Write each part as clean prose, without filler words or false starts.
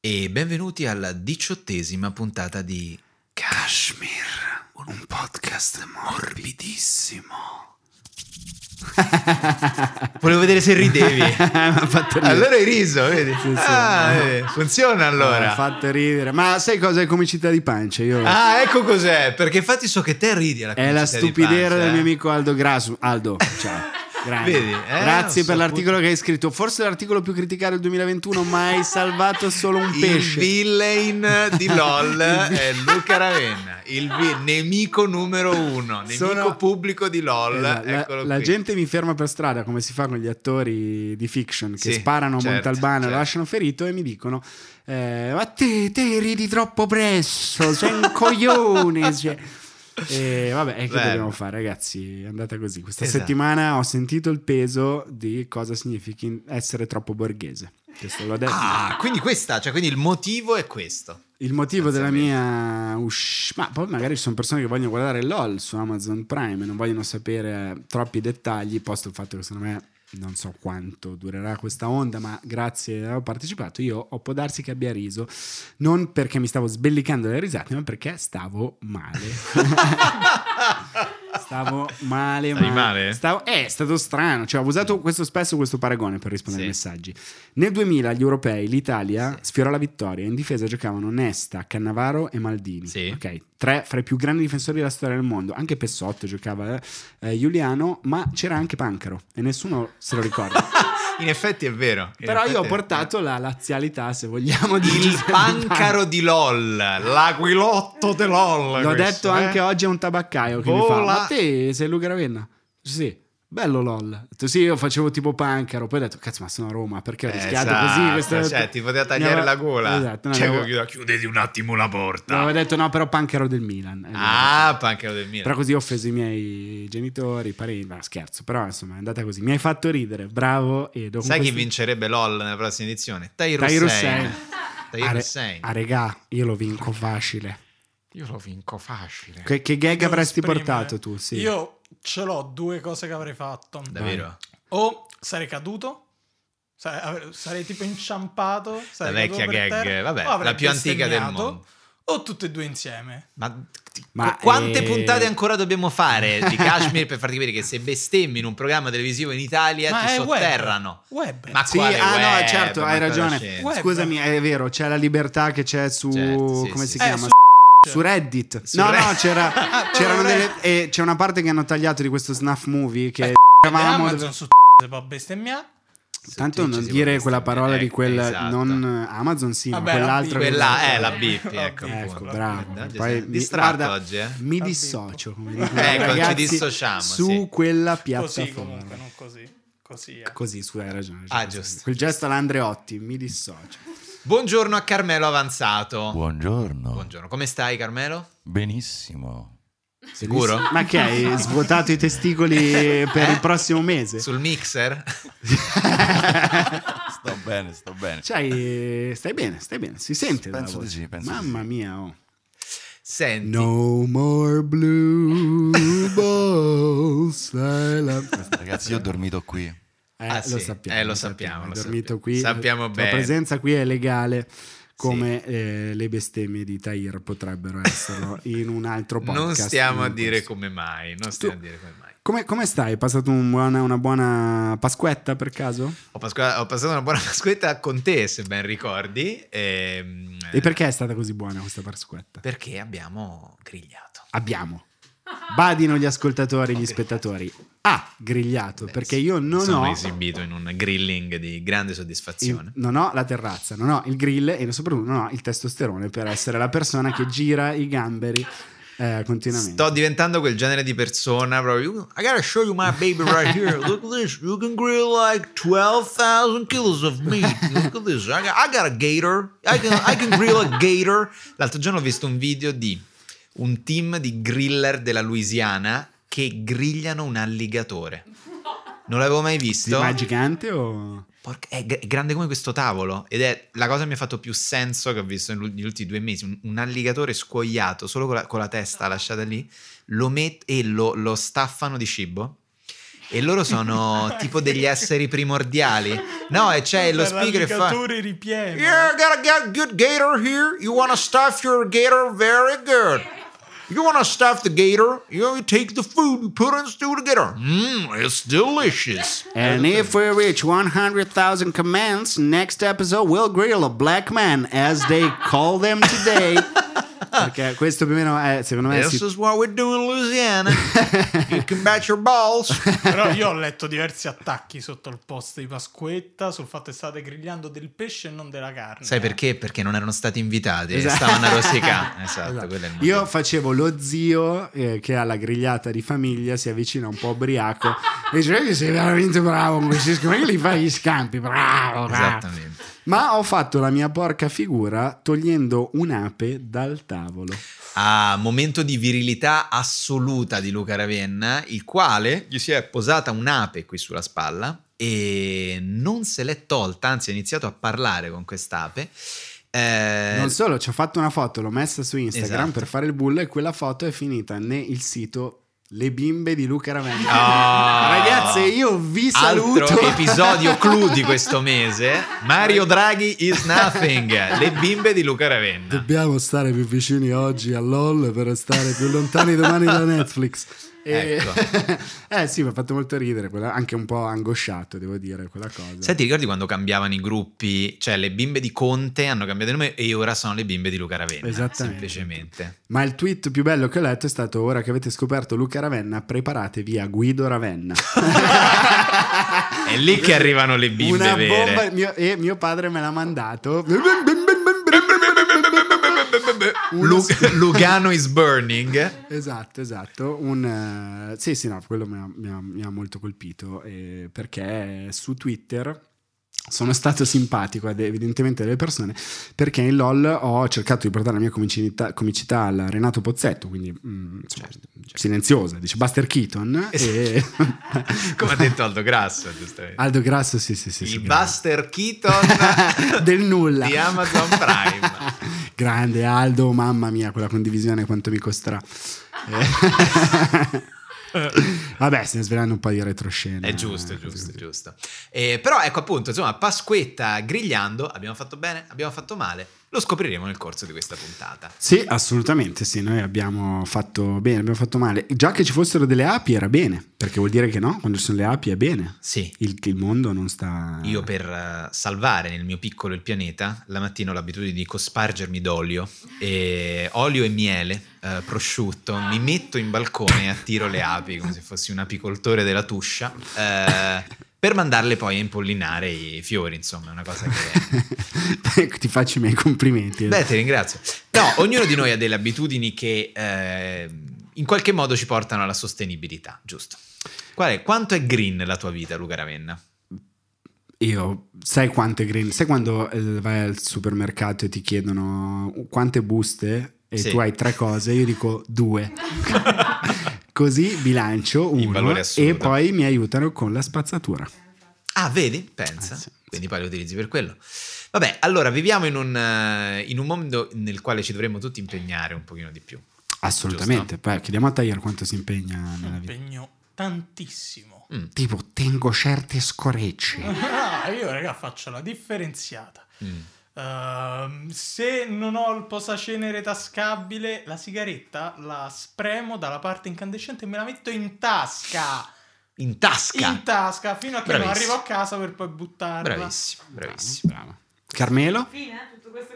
E benvenuti alla 18ª puntata di Kashmir, un podcast morbidissimo. Volevo vedere se ridevi. Allora hai riso, vedi? Sì. Vedi. Funziona allora. Ha fatto ridere. Ma sai cosa è comicità di pancia? Ecco cos'è. Perché infatti so che te ridi alla È la stupidera del mio amico Aldo Grasu. Aldo, ciao. Vedi, grazie per l'articolo che hai scritto. Forse l'articolo più criticato del 2021, ma hai salvato solo un pesce. Il villain di LOL è Luca Ravenna, il nemico numero 1, nemico pubblico di LOL. Esatto. La gente mi ferma per strada, come si fa con gli attori di fiction che sparano a Montalbano e lo lasciano ferito e mi dicono ma te ridi troppo presto, sei un coglione. Cioè. E vabbè, che dobbiamo fare, ragazzi? È andata così. Questa settimana ho sentito il peso di cosa significhi essere troppo borghese. Questo l'ho detto. Quindi quindi il motivo è questo. Il motivo della mia ma poi magari ci sono persone che vogliono guardare LOL su Amazon Prime e non vogliono sapere troppi dettagli, posto il fatto che secondo me non so quanto durerà questa onda, ma grazie ho partecipato. Io può darsi che abbia riso, non perché mi stavo sbellicando le risate, ma perché stavo male. Stavo male. È stato strano, cioè ho usato spesso questo paragone per rispondere ai messaggi. Nel 2000 agli europei l'Italia sfiorò la vittoria. In difesa giocavano Nesta, Cannavaro e Maldini, ok? 3 fra i più grandi difensori della storia del mondo. Anche Pessotto giocava, Giuliano, ma c'era anche Pancaro e nessuno se lo ricorda. In effetti è vero. Però io ho portato la lazialità, se vogliamo, il Pancaro di LOL, l'aquilotto di LOL. L'ho detto anche oggi a un tabaccaio che mi fa: ma te sei Luca Ravenna? Sì. Bello LOL. Ho detto, sì, io facevo tipo Pancaro. Poi ho detto, cazzo, ma sono a Roma, perché ho rischiato così? Cioè, ti poteva tagliare la gola. Esatto. Chiudete un attimo la porta. Avevo detto no, però Pancaro del Milan. Pancaro del Milan. Però così ho offeso i miei genitori, i parenti. Ma scherzo, però insomma è andata così. Mi hai fatto ridere, bravo. Sai chi vincerebbe LOL nella prossima edizione? Tahir Hussein. Regà, io lo vinco facile. Che gag avresti portato tu? Sì. Io ce l'ho 2 cose che avrei fatto. Davvero? O sarei caduto, sarei tipo inciampato, la vecchia gag, vabbè, la più antica del mondo. O tutte e 2 insieme. Ma quante puntate ancora dobbiamo fare di Kashmir per farti capire che se bestemmi in un programma televisivo in Italia ti sotterrano? Web. Ma sì, web? No, certo, hai ragione. Scusami, è vero, c'è la libertà che c'è su come si chiama? Su Reddit. C'erano c'è una parte che hanno tagliato di questo snuff movie che Amazon su può bestemmiare. Tanto non dire quella parola di quel non Amazon, sì, vabbè, ma quell'altro quella è la bippi, ecco bravo. Poi distratto oggi, mi dissocio, come dicono ragazzi, ci dissociamo su quella piattaforma. Così comunque, non così. Così, hai ragione. Giusto. Quel gesto all'Andreotti, mi dissocio. Buongiorno a Carmelo Avanzato. Buongiorno. Come stai, Carmelo? Benissimo. Sicuro? Ma che hai svuotato i testicoli per il prossimo mese? Sul mixer? Sto bene. Stai bene, si sente. Penso di sì. Mamma mia, Senti. No more blue balls. Ragazzi, io ho dormito qui. Lo sappiamo. Lo sappiamo. Hai dormito qui. Sappiamo bene. La presenza qui è legale, come le bestemmie di Tahir potrebbero esserlo in un altro podcast. Non stiamo a dire come mai. Come stai? Hai passato una buona Pasquetta per caso? Ho passato una buona Pasquetta con te, se ben ricordi. E perché è stata così buona questa Pasquetta? Perché abbiamo grigliato. Badino gli ascoltatori, gli spettatori. Grigliato, perché io non sono ho esibito in un grilling di grande soddisfazione. Non ho la terrazza, non ho il grill e soprattutto non ho il testosterone per essere la persona che gira i gamberi continuamente. Sto diventando quel genere di persona proprio. I gotta show you my baby right here. Look at this. You can grill like 12,000 kilos of meat. Look at this. I got a gator. I can grill a gator. L'altro giorno ho visto un video di un team di griller della Louisiana che grigliano un alligatore. Non l'avevo mai visto. Ma è gigante o... È grande come questo tavolo. Ed è la cosa che mi ha fatto più senso che ho visto negli ultimi 2 mesi. Un alligatore scuoiato solo con la testa lasciata lì. Lo staffano di cibo e loro sono tipo degli esseri primordiali. No, e c'è lo speaker e fa ripieno. "Yeah, I got a good gator here. You wanna stuff your gator? Very good. You wanna stuff the gator? You take the food, you put it into the gator. It's delicious." And if we reach 100,000 comments, next episode we'll grill a black man as they call them today. Perché questo più o meno è, secondo me, This is what we do in Louisiana. You can bet your balls. Però io ho letto diversi attacchi sotto il post di Pasquetta sul fatto che state grigliando del pesce e non della carne. Sai perché? Perché non erano stati invitati, Esatto. stavano a rosicare. Esatto, quello è il motivo. Io facevo lo zio che alla grigliata di famiglia si avvicina un po' ubriaco e dice che sei veramente bravo con questi scampi, che li fai gli scampi, bravo. Esattamente. Ma ho fatto la mia porca figura togliendo un'ape dal tavolo. Momento di virilità assoluta di Luca Ravenna, il quale gli si è posata un'ape qui sulla spalla e non se l'è tolta, anzi ha iniziato a parlare con quest'ape. Non solo, ci ho fatto una foto, l'ho messa su Instagram, Esatto. per fare il bullo, e quella foto è finita nel sito Le bimbe di Luca Ravenna. Ragazzi, io vi saluto. Altro episodio clou di questo mese. Mario Draghi is nothing. Le bimbe di Luca Ravenna. Dobbiamo stare più vicini oggi a LOL per stare più lontani domani da Netflix. Ecco. Sì, mi ha fatto molto ridere, anche un po' angosciato, devo dire, quella cosa. Sai, ti ricordi quando cambiavano i gruppi? Cioè, le bimbe di Conte hanno cambiato nome e ora sono le bimbe di Luca Ravenna. Esattamente. Semplicemente. Ma il tweet più bello che ho letto è stato: ora che avete scoperto Luca Ravenna, preparatevi a Guido Ravenna. È lì che arrivano le bimbe Una vere. bomba, e mio padre me l'ha mandato. Lugano is burning. Esatto. Sì, no, quello mi ha molto colpito, perché su Twitter sono stato simpatico evidentemente delle persone, perché in LOL ho cercato di portare la mia comicità al Renato Pozzetto, quindi Certo. silenziosa, dice Buster Keaton, e Come ha detto Aldo Grasso, giustamente. Aldo Grasso, sì, Il Buster Keaton del nulla di Amazon Prime. Grande Aldo, mamma mia, quella condivisione quanto mi costerà. Vabbè, stiamo svelando un po' di retroscena. È giusto. Però ecco, appunto, insomma, Pasquetta grigliando, abbiamo fatto bene, abbiamo fatto male, lo scopriremo nel corso di questa puntata. Sì, assolutamente sì, noi abbiamo fatto bene, abbiamo fatto male. Già che ci fossero delle api era bene, perché vuol dire che no, quando ci sono le api è bene. Sì. Il mondo non sta... Io per salvare nel mio piccolo il pianeta, la mattina ho l'abitudine di cospargermi d'olio e miele, prosciutto, mi metto in balcone e attiro le api come se fossi un apicoltore della Tuscia, per mandarle poi a impollinare i fiori, insomma, è una cosa che... Ti faccio i miei complimenti. Beh, ti ringrazio. No, ognuno di noi ha delle abitudini che in qualche modo ci portano alla sostenibilità, giusto? Quanto è green la tua vita, Luca Ravenna? Io, sai quante green? Sai quando vai al supermercato e ti chiedono quante buste e Sì. tu hai 3 cose, io dico 2. Così bilancio In valore 1 assoluto. e poi mi aiutano con la spazzatura. Ah, vedi? Pensa. Sì. Quindi poi lo utilizzi per quello. Vabbè, allora viviamo in un mondo nel quale ci dovremmo tutti impegnare un pochino di più. Assolutamente. Poi chiediamo a Tahir quanto si impegna nella vita. Impegno tantissimo. Tipo, tengo certe scorecce. Io raga faccio la differenziata. Se non ho il posacenere tascabile, la sigaretta la spremo dalla parte incandescente e me la metto in tasca. In tasca? Fino a che non arrivo a casa per poi buttarla. Bravissimo. Bravo. Carmelo? Tutte queste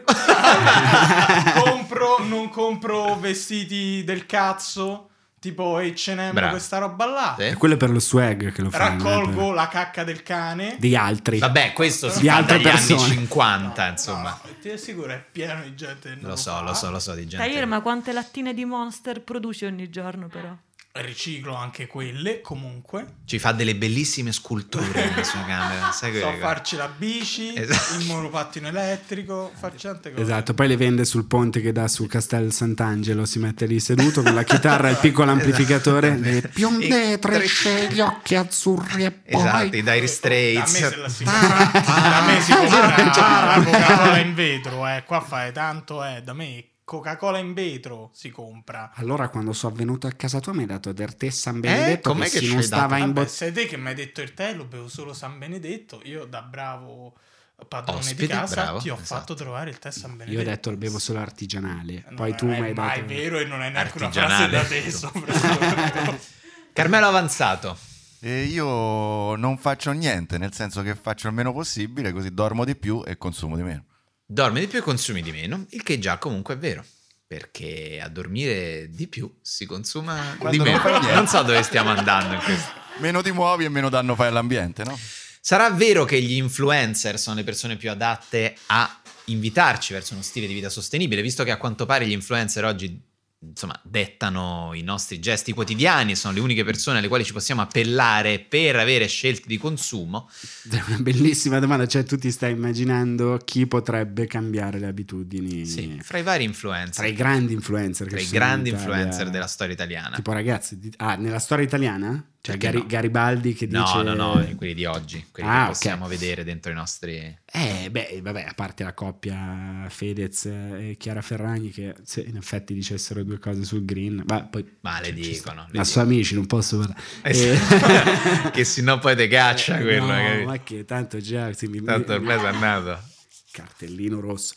cose. Non compro vestiti del cazzo tipo H&M, Bravo. questa roba là. Sì. Quello è per lo swag che lo fanno. Raccolgo la cacca del cane. Di altri. Vabbè, questo si Di fa altre dagli persone. anni 50, insomma. No, ti assicuro è pieno di gente che non Lo so di gente. Tahir, ma quante lattine di Monster produci ogni giorno però? Riciclo anche quelle comunque. Ci fa delle bellissime sculture nella sua camera. Sai che So farci la bici, Esatto. il monopattino elettrico, farci tante cose. Esatto, poi le vende sul ponte che dà su Castel Sant'Angelo, si mette lì seduto con la chitarra e il piccolo amplificatore, le bionde trecce, gli occhi azzurri e poi... Esatto, i Dire Da me Straits. se la si da me si compra la Coca-Cola in vetro, qua fai tanto, da me Coca-Cola in vetro si compra. Allora quando sono venuto a casa tua mi hai dato del tè San Benedetto com'è che si ci non hai stava dato? in Vabbè, bottiglia. sei te che mi hai detto il tè, lo bevo solo San Benedetto. Io da bravo padrone Ospite, di casa bravo, ti ho esatto. fatto trovare il tè San Io Benedetto. ho detto lo bevo solo artigianale. Non Poi è tu mi hai mai dato vero e non è neanche una frase Artigianale. da te sopra. Carmelo Avanzato. E io non faccio niente, nel senso che faccio il meno possibile, così dormo di più e consumo di meno. Dormi di più e consumi di meno, il che già comunque è vero. Perché a dormire di più si consuma Quando di non meno. fai niente. Non so dove stiamo andando in questo. Meno ti muovi e meno danno fai all'ambiente, no? Sarà vero che gli influencer sono le persone più adatte a invitarci verso uno stile di vita sostenibile, visto che a quanto pare gli influencer oggi, insomma, dettano i nostri gesti quotidiani, sono le uniche persone alle quali ci possiamo appellare per avere scelte di consumo. È una bellissima domanda, cioè tu ti stai immaginando chi potrebbe cambiare le abitudini Sì, fra i vari influencer, tra i grandi influencer che tra i ci sono in grandi Italia. influencer della storia italiana. Tipo ragazzi, nella storia italiana? Cioè Perché no? Garibaldi che No, dice... no, quelli di oggi, quelli che ok. possiamo vedere dentro i nostri... Vabbè, a parte la coppia Fedez e Chiara Ferragni che se in effetti dicessero due cose sul green, poi Ma le ci dicono. sta. le Ma sono amici, non posso dicono. Che sennò poi te caccia quello. no, capito? ma che tanto già Tanto ormai è nato. cartellino rosso.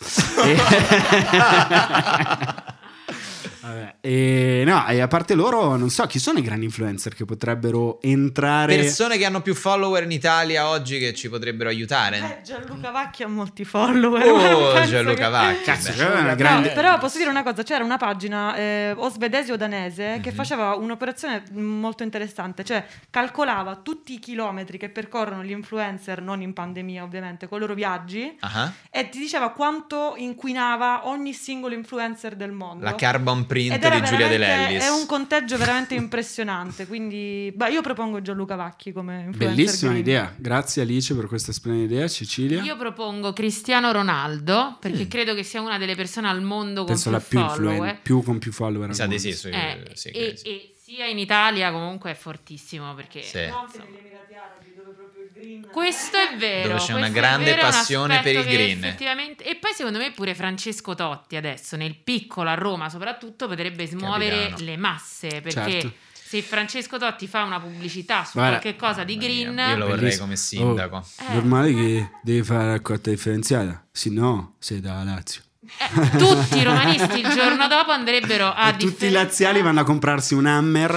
Vabbè, no, e a parte loro, non so chi sono i grandi influencer che potrebbero entrare. Persone che hanno più follower in Italia oggi che ci potrebbero aiutare. Gianluca Vacchi ha molti follower. Oh, Penso Gianluca che- Vacchi. Cazzo, beh. c'è una No, grande. però posso dire una cosa, c'era una pagina o svedese o danese che faceva un'operazione molto interessante, cioè calcolava tutti i chilometri che percorrono gli influencer, non in pandemia ovviamente, con i loro viaggi, Ah, e ti diceva quanto inquinava ogni singolo influencer del mondo. la carbon print Ed era di Giulia De veramente- Lellis. È un conteggio veramente impressionante, quindi io propongo Gianluca Vacchi come influencer Bellissima green. idea, grazie Alice per questa splendida idea. Cecilia? Io propongo Cristiano Ronaldo perché credo che sia una delle persone al mondo con Penso più la più follower. con più follower. Mi al sa di mondo. sì, sì, E sia in Italia comunque è fortissimo perché Sì. No, anche negli Emirati Arabi, dove proprio il green questo è vero. Dove c'è una questo è grande vero, è un passione per il aspetto che green. effettivamente. E poi secondo me pure Francesco Totti adesso nel piccolo a Roma soprattutto potrebbe smuovere Capitano. le masse perché Certo. se Francesco Totti fa una pubblicità su Guarda, qualche cosa di Mamma green mia, io lo vorrei Bellissimo. come sindaco. Normale che devi fare la raccolta differenziata, se no sei da Lazio. tutti i romanisti il giorno dopo andrebbero a E tutti i laziali vanno a comprarsi un Hammer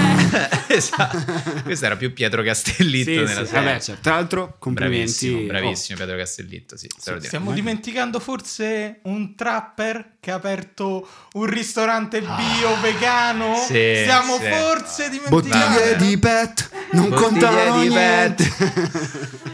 e Esatto. Questo era più Pietro Castellitto Sì, nella sì. serie. Vabbè, cioè, tra l'altro complimenti. Bravissimo, bravissimo Pietro Castellitto, sì, straordinario. Stiamo dimenticando forse un trapper che ha aperto un ristorante bio vegano. sì, Stiamo sì. forse Bottiglie dimenticando. di PET non Bottiglie contano di niente.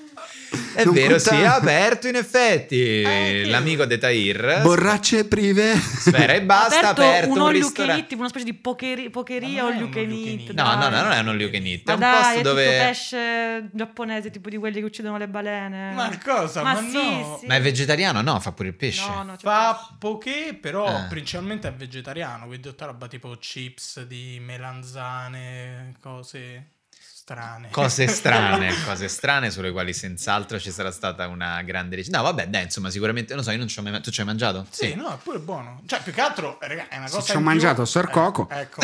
È Non vero, contava. sì, ha aperto in effetti che- l'amico de Tahir. Borracce prive. Spera e basta, ha aperto un un all you can ristorante. eat, tipo una specie di pokeria Ma all non è you un can all you can eat. eat. No, dai. non è un all you can eat, è Ma un dai, posto è tutto dove... pesce giapponese, tipo di quelli che uccidono le balene. Ma cosa? Ma Ma sì, no. sì. Ma è vegetariano? No, fa pure il pesce. No, c'è Fa poké, però Ah. principalmente è vegetariano. Quindi tutta roba tipo chips di melanzane, cose strane. Cose strane sulle quali senz'altro ci sarà stata una grande No, vabbè, dai, insomma, sicuramente, non so, io non ci ho mai Tu ci hai mangiato? Sì, no, è pure buono. Cioè, più che altro, raga, è una cosa ci ho in più. mangiato Sor Coco. Ecco.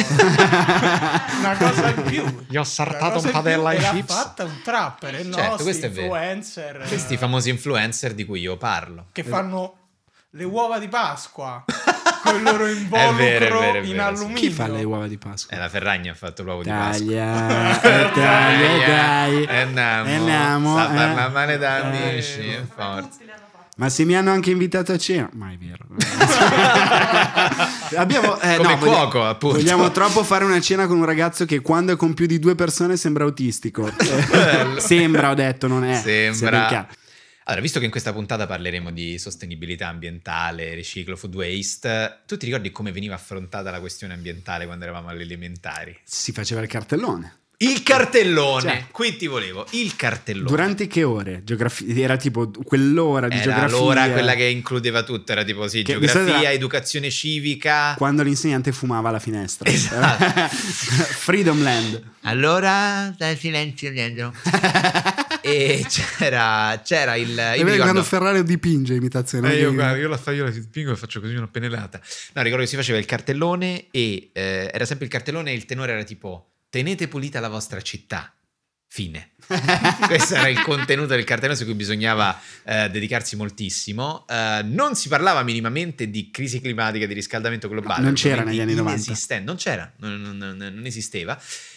Una cosa in più. Gli ho sartato Una cosa un padella in ai più, e chips. l'ha fatta un trapper, e Certo, no, questo è vero. influencer Questi famosi influencer di cui io parlo. che fanno le uova di Pasqua con il loro È involucro vero, è in vero, sì. alluminio. Chi fa le uova di Pasqua? La Ferragni ha fatto l'uovo di Pasqua. Taglia, dai. E andiamo, Sa far eh. la male da amici, forza. Ma se mi hanno anche invitato a cena, mai vero. Abbiamo Come cuoco, appunto. Vogliamo troppo fare una cena con un ragazzo che quando è con più di 2 persone sembra autistico. Sembra, ho detto, non è. Sembra. sia ben chiaro. Allora, visto che in questa puntata parleremo di sostenibilità ambientale, riciclo, food waste, tu ti ricordi come veniva affrontata la questione ambientale quando eravamo alle elementari? Si faceva il cartellone. Il cartellone, Cioè, qui ti volevo, il cartellone. Durante che ore? Era tipo quell'ora di Era geografia. l'ora quella che includeva tutto, era tipo sì, Che geografia, di solito era- educazione civica. Quando l'insegnante fumava alla finestra. Esatto. Freedom Land. Allora, dai silenzio dietro. E c'era il... È vero quando Ferrari dipinge imitazione. Io la dipingo e faccio così una pennellata. No, ricordo che si faceva il cartellone e era sempre il cartellone e il tenore era tipo: tenete pulita la vostra città. Fine. Questo era il contenuto del cartellone su cui bisognava dedicarsi moltissimo. Non si parlava minimamente di crisi climatica, di riscaldamento globale. Non c'era negli anni 90. Non c'era, non esisteva.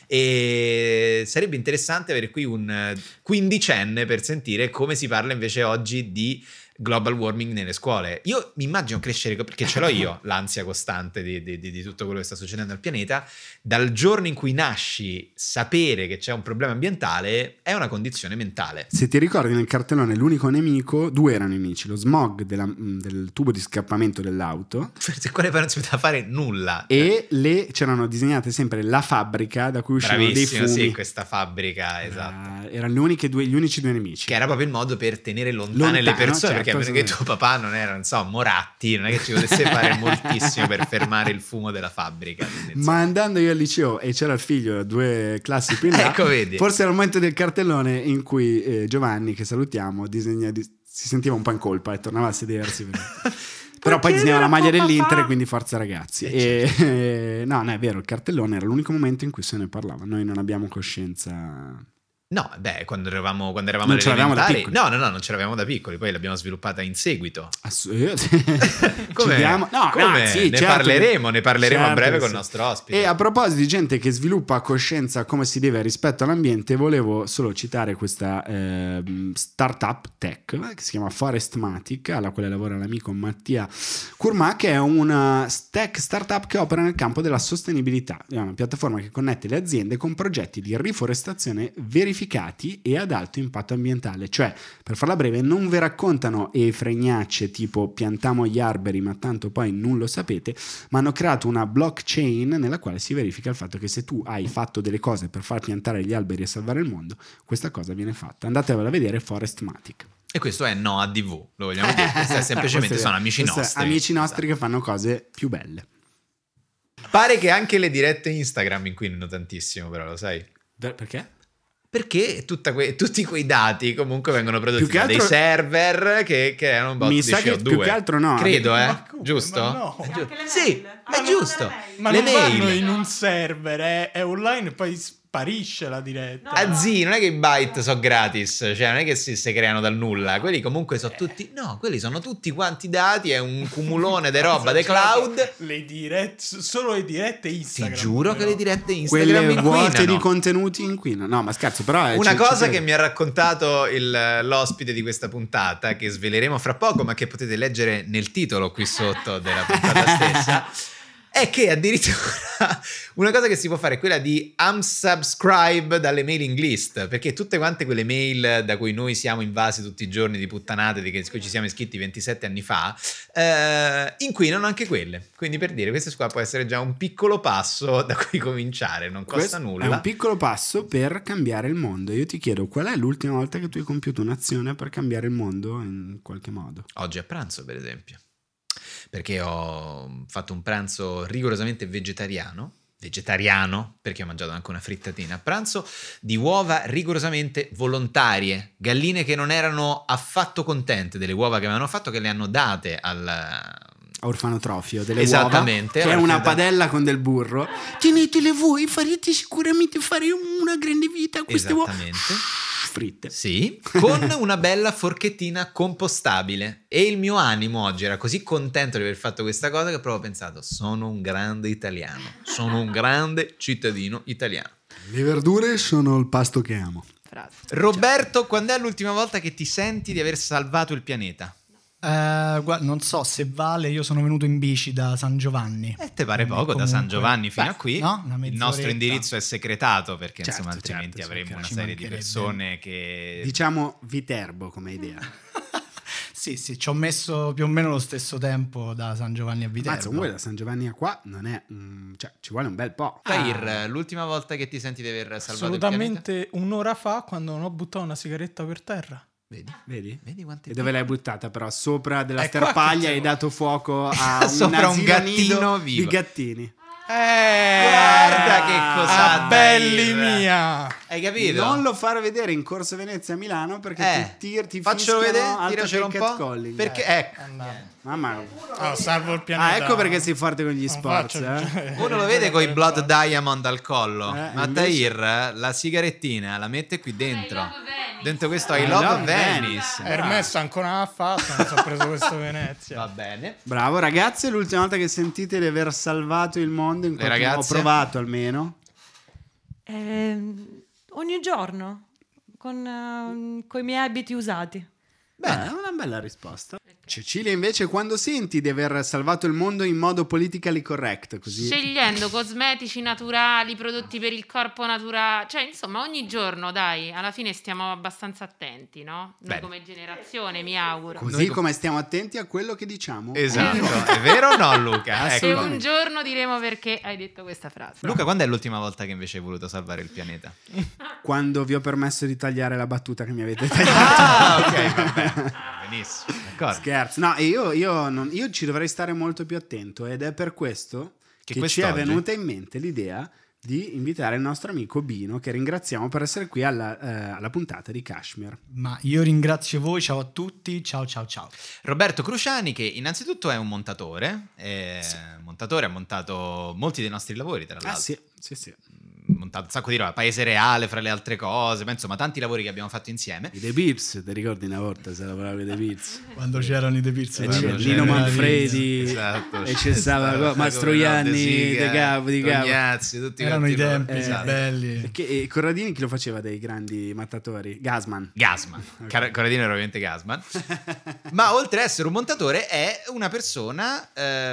E sarebbe interessante avere qui un quindicenne per sentire come si parla invece oggi di global warming nelle scuole. Io mi immagino crescere, perché ce l'ho io, l'ansia costante di tutto quello che sta succedendo al pianeta. Dal giorno in cui nasci, sapere che c'è un problema ambientale è una condizione mentale. Se ti ricordi, nel cartellone l'unico nemico, 2 erano nemici: lo smog del tubo di scappamento dell'auto, per quale poi non si poteva fare nulla, e c'erano disegnate sempre la fabbrica da cui uscivano dei fumi. Sì, questa fabbrica, esatto. Erano gli unici 2 nemici, che era proprio il modo per tenere lontane le persone, certo, perché tuo papà non era, non so, Moratti, non è che ci potesse fare moltissimo per fermare il fumo della fabbrica. Ma andando io al liceo e c'era il figlio 2 classi più in là, ecco, vedi. Forse era il momento del cartellone in cui Giovanni, che salutiamo, si sentiva un po' in colpa e tornava a sedersi. Però poi disegnava la maglia dell'Inter e quindi forza ragazzi. No, è vero, il cartellone era l'unico momento in cui se ne parlava. Noi non abbiamo coscienza. No, beh, quando eravamo non alle ce l'avevamo da elementari. piccoli. No, non ce l'avevamo da piccoli, poi l'abbiamo sviluppata in seguito. Come? Ne parleremo certo, a breve col nostro ospite. E a proposito di gente che sviluppa coscienza come si deve rispetto all'ambiente, volevo solo citare questa startup tech che si chiama Forestmatic, alla quale lavora l'amico Mattia Curmà, che è una tech startup che opera nel campo della sostenibilità. È una piattaforma che connette le aziende con progetti di riforestazione verificati e ad alto impatto ambientale. Cioè, per farla breve, non vi raccontano fregnacce tipo piantiamo gli alberi ma tanto poi non lo sapete, ma hanno creato una blockchain nella quale si verifica il fatto che se tu hai fatto delle cose per far piantare gli alberi e salvare il mondo, questa cosa viene fatta. Andatevela a vedere, Forestmatic. E questo è No ADV, lo vogliamo dire. Questo è semplicemente sono amici nostri. Amici nostri che fanno cose più belle. Pare che anche le dirette Instagram inquinino tantissimo, però lo sai? Perché? Perché tutti quei dati comunque vengono prodotti da dei server che creano un bot di CO2. Più che altro no. Credo, giusto? No. Sì, è giusto. Ma le non mail vanno in un server, è online e poi sparisce la diretta. Non è che i byte sono gratis, cioè non è che si creano dal nulla, quelli comunque sono tutti, no, quelli sono tutti quanti dati, è un cumulone di roba dei cloud. Le dirette, solo le dirette Instagram. Ti giuro che le dirette Instagram quelle inquinano. Vuote di contenuti inquinano. No, ma scherzo, però una cosa che mi ha raccontato l'ospite di questa puntata, che sveleremo fra poco, ma che potete leggere nel titolo qui sotto della puntata stessa, è che addirittura una cosa che si può fare è quella di unsubscribe dalle mailing list, perché tutte quante quelle mail da cui noi siamo invasi tutti i giorni di puttanate di cui ci siamo iscritti 27 anni fa inquinano anche quelle. Quindi, per dire, questo qua può essere già un piccolo passo da cui cominciare, non costa nulla. È un piccolo passo per cambiare il mondo. Io ti chiedo, qual è l'ultima volta che tu hai compiuto un'azione per cambiare il mondo in qualche modo? Oggi a pranzo, per esempio, perché ho fatto un pranzo rigorosamente vegetariano, perché ho mangiato anche una frittatina a pranzo, di uova rigorosamente volontarie, galline che non erano affatto contente delle uova che avevano fatto, che le hanno date al orfanotrofio delle esattamente, uova, che è una padella con del burro. Tenetele voi, farete sicuramente fare una grande vita a queste uova fritte. Sì, con una bella forchettina compostabile. E il mio animo oggi era così contento di aver fatto questa cosa che proprio ho pensato: sono un grande italiano, sono un grande cittadino italiano. Le verdure sono il pasto che amo. Roberto, quando è l'ultima volta che ti senti di aver salvato il pianeta? Guarda, non so se vale, io sono venuto in bici da San Giovanni. Te pare poco comunque, da San Giovanni fino a qui? No, il nostro indirizzo è segretato perché insomma altrimenti certo, avremmo una serie di persone che... Diciamo Viterbo come idea. Sì, ci ho messo più o meno lo stesso tempo da San Giovanni a Viterbo. Comunque da San Giovanni a qua non è... cioè ci vuole un bel po'. Tahir, l'ultima volta che ti senti di aver salvato assolutamente il pianeta? Un'ora fa, quando non ho buttato una sigaretta per terra. Vedi quanti... E dove l'hai buttata però? Sopra della sterpaglia hai dato fuoco a sopra un asilo gattino nido vivo di gattini. Guarda che cosa belli mia. Hai capito? Non lo far vedere in Corso Venezia a Milano perché ti faccelo vedere, altro tiracelo che un po'. catcalling. Perché ecco. Mamma. Salvo il pianeta. Ecco perché sei forte con gli Non sports, faccio- Uno lo vede con i Blood Diamond al collo, ma invece- Tahir la sigarettina la mette qui dentro. I Love Venice. Dentro questo I Love Venice. Hermes ancora non ha fatto, mi sono preso questo Va Venezia. bene. Bravo ragazzi, è l'ultima volta che sentite di aver salvato il mondo in qualche modo, ho ragazze? provato almeno. Ogni giorno con i miei abiti usati. Beh, è una bella risposta. Cecilia, invece, quando senti di aver salvato il mondo in modo politically correct, così Scegliendo cosmetici naturali, prodotti per il corpo naturale, cioè insomma ogni giorno dai, alla fine stiamo abbastanza attenti, no? Noi Bene. come generazione, mi auguro. così come stiamo attenti a quello che diciamo. Esatto, è vero o no Luca? Se Ecco. un giorno diremo perché hai detto questa frase. Luca, quando è l'ultima volta che invece hai voluto salvare il pianeta? Quando vi ho permesso di tagliare la battuta che mi avete tagliato. Ok, vabbè. Benissimo, d'accordo. Scherzo. No, e io ci dovrei stare molto più attento ed è per questo che ci è quest'oggi- venuta in mente l'idea di invitare il nostro amico Bino, che ringraziamo per essere qui alla puntata di Kashmir. Ma io ringrazio voi, ciao a tutti, ciao ciao ciao. Roberto Cruciani, che innanzitutto è un montatore, montatore, ha montato molti dei nostri lavori, tra l'altro. Sì. Montato un sacco di roba, Paese Reale fra le altre cose, ma insomma tanti lavori che abbiamo fatto insieme. I The Beats, ti ricordi una volta se lavoravi i The Beats? Quando c'erano i The Beats. E Quando c'era c'era Lino la Manfredi, Esatto. e c'è stava Mastroianni, De Capo, Tognazzi, tutti Erano i quanti tempi loro. belli. e Corradini chi lo faceva dei grandi mattatori? Gasman. Gasman, Corradino era ovviamente Gasman. Ma oltre ad essere un montatore è una persona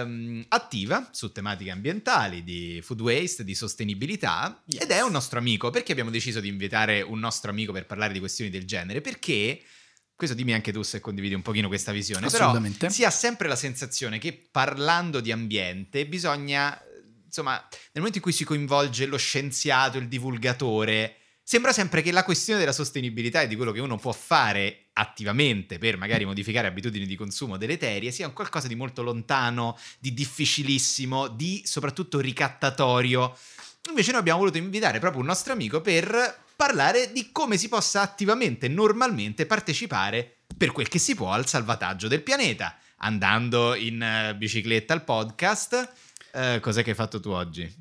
attiva su tematiche ambientali, di food waste, di sostenibilità, ed è un nostro amico. Perché abbiamo deciso di invitare un nostro amico per parlare di questioni del genere? Perché, questo dimmi anche tu se condividi un pochino questa visione, però Assolutamente. si ha sempre la sensazione che parlando di ambiente bisogna, insomma, nel momento in cui si coinvolge lo scienziato, il divulgatore, sembra sempre che la questione della sostenibilità e di quello che uno può fare attivamente per magari modificare abitudini di consumo deleterie sia un qualcosa di molto lontano, di difficilissimo, di soprattutto ricattatorio. Invece noi abbiamo voluto invitare proprio un nostro amico per parlare di come si possa attivamente, normalmente partecipare per quel che si può al salvataggio del pianeta, andando in bicicletta al podcast. Cos'è che hai fatto tu oggi?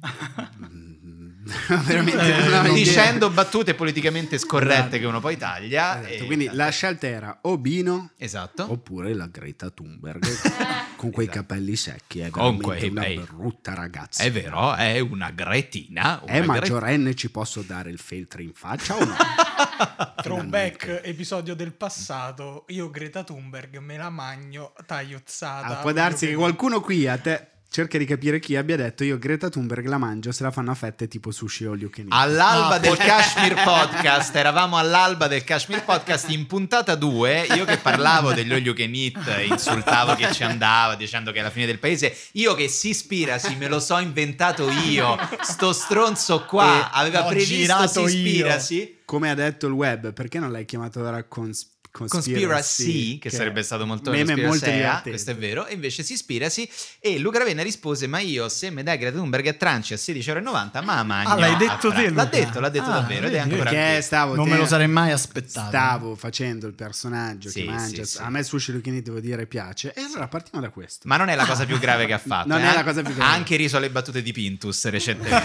Veramente non ho idea. Dicendo battute politicamente scorrette che uno poi taglia. Esatto, e- quindi la scelta era o Bino Esatto. oppure la Greta Thunberg con quei capelli secchi. È Con veramente quei una bei- brutta ragazza. È vero, è una gretina. È maggiorenne, ci posso dare il feltro in faccia o no? Throwback episodio del passato. Io Greta Thunberg me la magno tagliozzata. Può darsi che qualcuno qui a te cerca di capire chi abbia detto io Greta Thunberg la mangio se la fanno a fette tipo sushi all you can eat. All'alba del Kashmir Podcast, eravamo all'alba del Kashmir Podcast in puntata 2, io che parlavo degli all you can eat, insultavo che ci andava dicendo che è la fine del paese, io che si ispirasi me lo so inventato io, sto stronzo qua aveva Ho previsto girato si io. ispirasi. Come ha detto il web, perché non l'hai chiamato ora Conspiracy, che sarebbe stato molto meme molto conspiracea, divertente. questo è vero, e invece si ispirasi e Luca Ravenna rispose ma io se mi dai Greta Thunberg a tranci a 16,90 ma magno l'hai detto a te, L'ha Luca? detto davvero ed è vedi, ancora Perché qui. Non me lo sarei mai aspettato. Stavo facendo il personaggio Sì, che mangia. sì, sì. A me sushi all you can eat devo dire piace. E allora partiamo da questo. Ma non è la cosa più grave che ha fatto. Non è la cosa più grave. Ha anche riso alle battute di Pintus recentemente.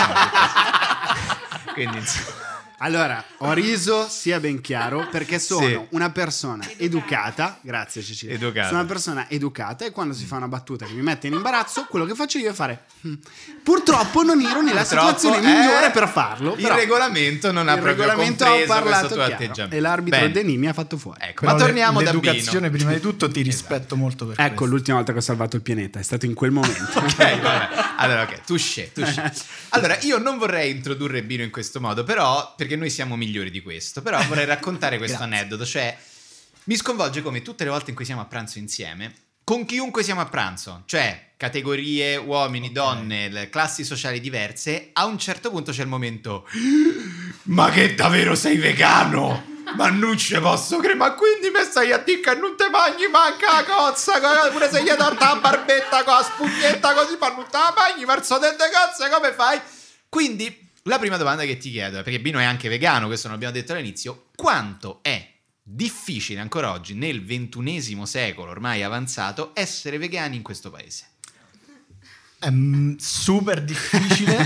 Quindi, insomma. Allora, ho riso, sia ben chiaro, perché sono Sì. una persona educata. Grazie Cecilia. Educata. Sono una persona educata e quando si fa una battuta che mi mette in imbarazzo, quello che faccio io è fare purtroppo non ero nella Purtroppo, situazione migliore per farlo. Il però regolamento non ha il proprio regolamento compreso ha parlato questo tuo chiaro. atteggiamento. E l'arbitro Bene. Denì mi ha fatto fuori. Ecco, Però ma torniamo da l'educazione Bino. prima di tutto ti rispetto molto per Ecco questo. l'ultima volta che ho salvato il pianeta, è stato in quel momento. Ok, vabbè. Allora, ok, touché. Allora, io non vorrei introdurre Bino in questo modo, però, perché noi siamo migliori di questo, però vorrei raccontare questo aneddoto, cioè mi sconvolge come tutte le volte in cui siamo a pranzo insieme, con chiunque siamo a pranzo, cioè categorie, uomini, donne, classi sociali diverse, a un certo punto c'è il momento ma che davvero sei vegano? ma non ci posso credere, ma quindi me stai a dire che non te mangi manca la cozza, pure se gli torta la barbetta con la spugnetta così, ma non te la mangi, verso delle cozze, come fai? Quindi la prima domanda che ti chiedo, perché Bino è anche vegano, questo non l'abbiamo detto all'inizio, quanto è difficile ancora oggi, nel XXI secolo ormai avanzato, essere vegani in questo paese? È super difficile.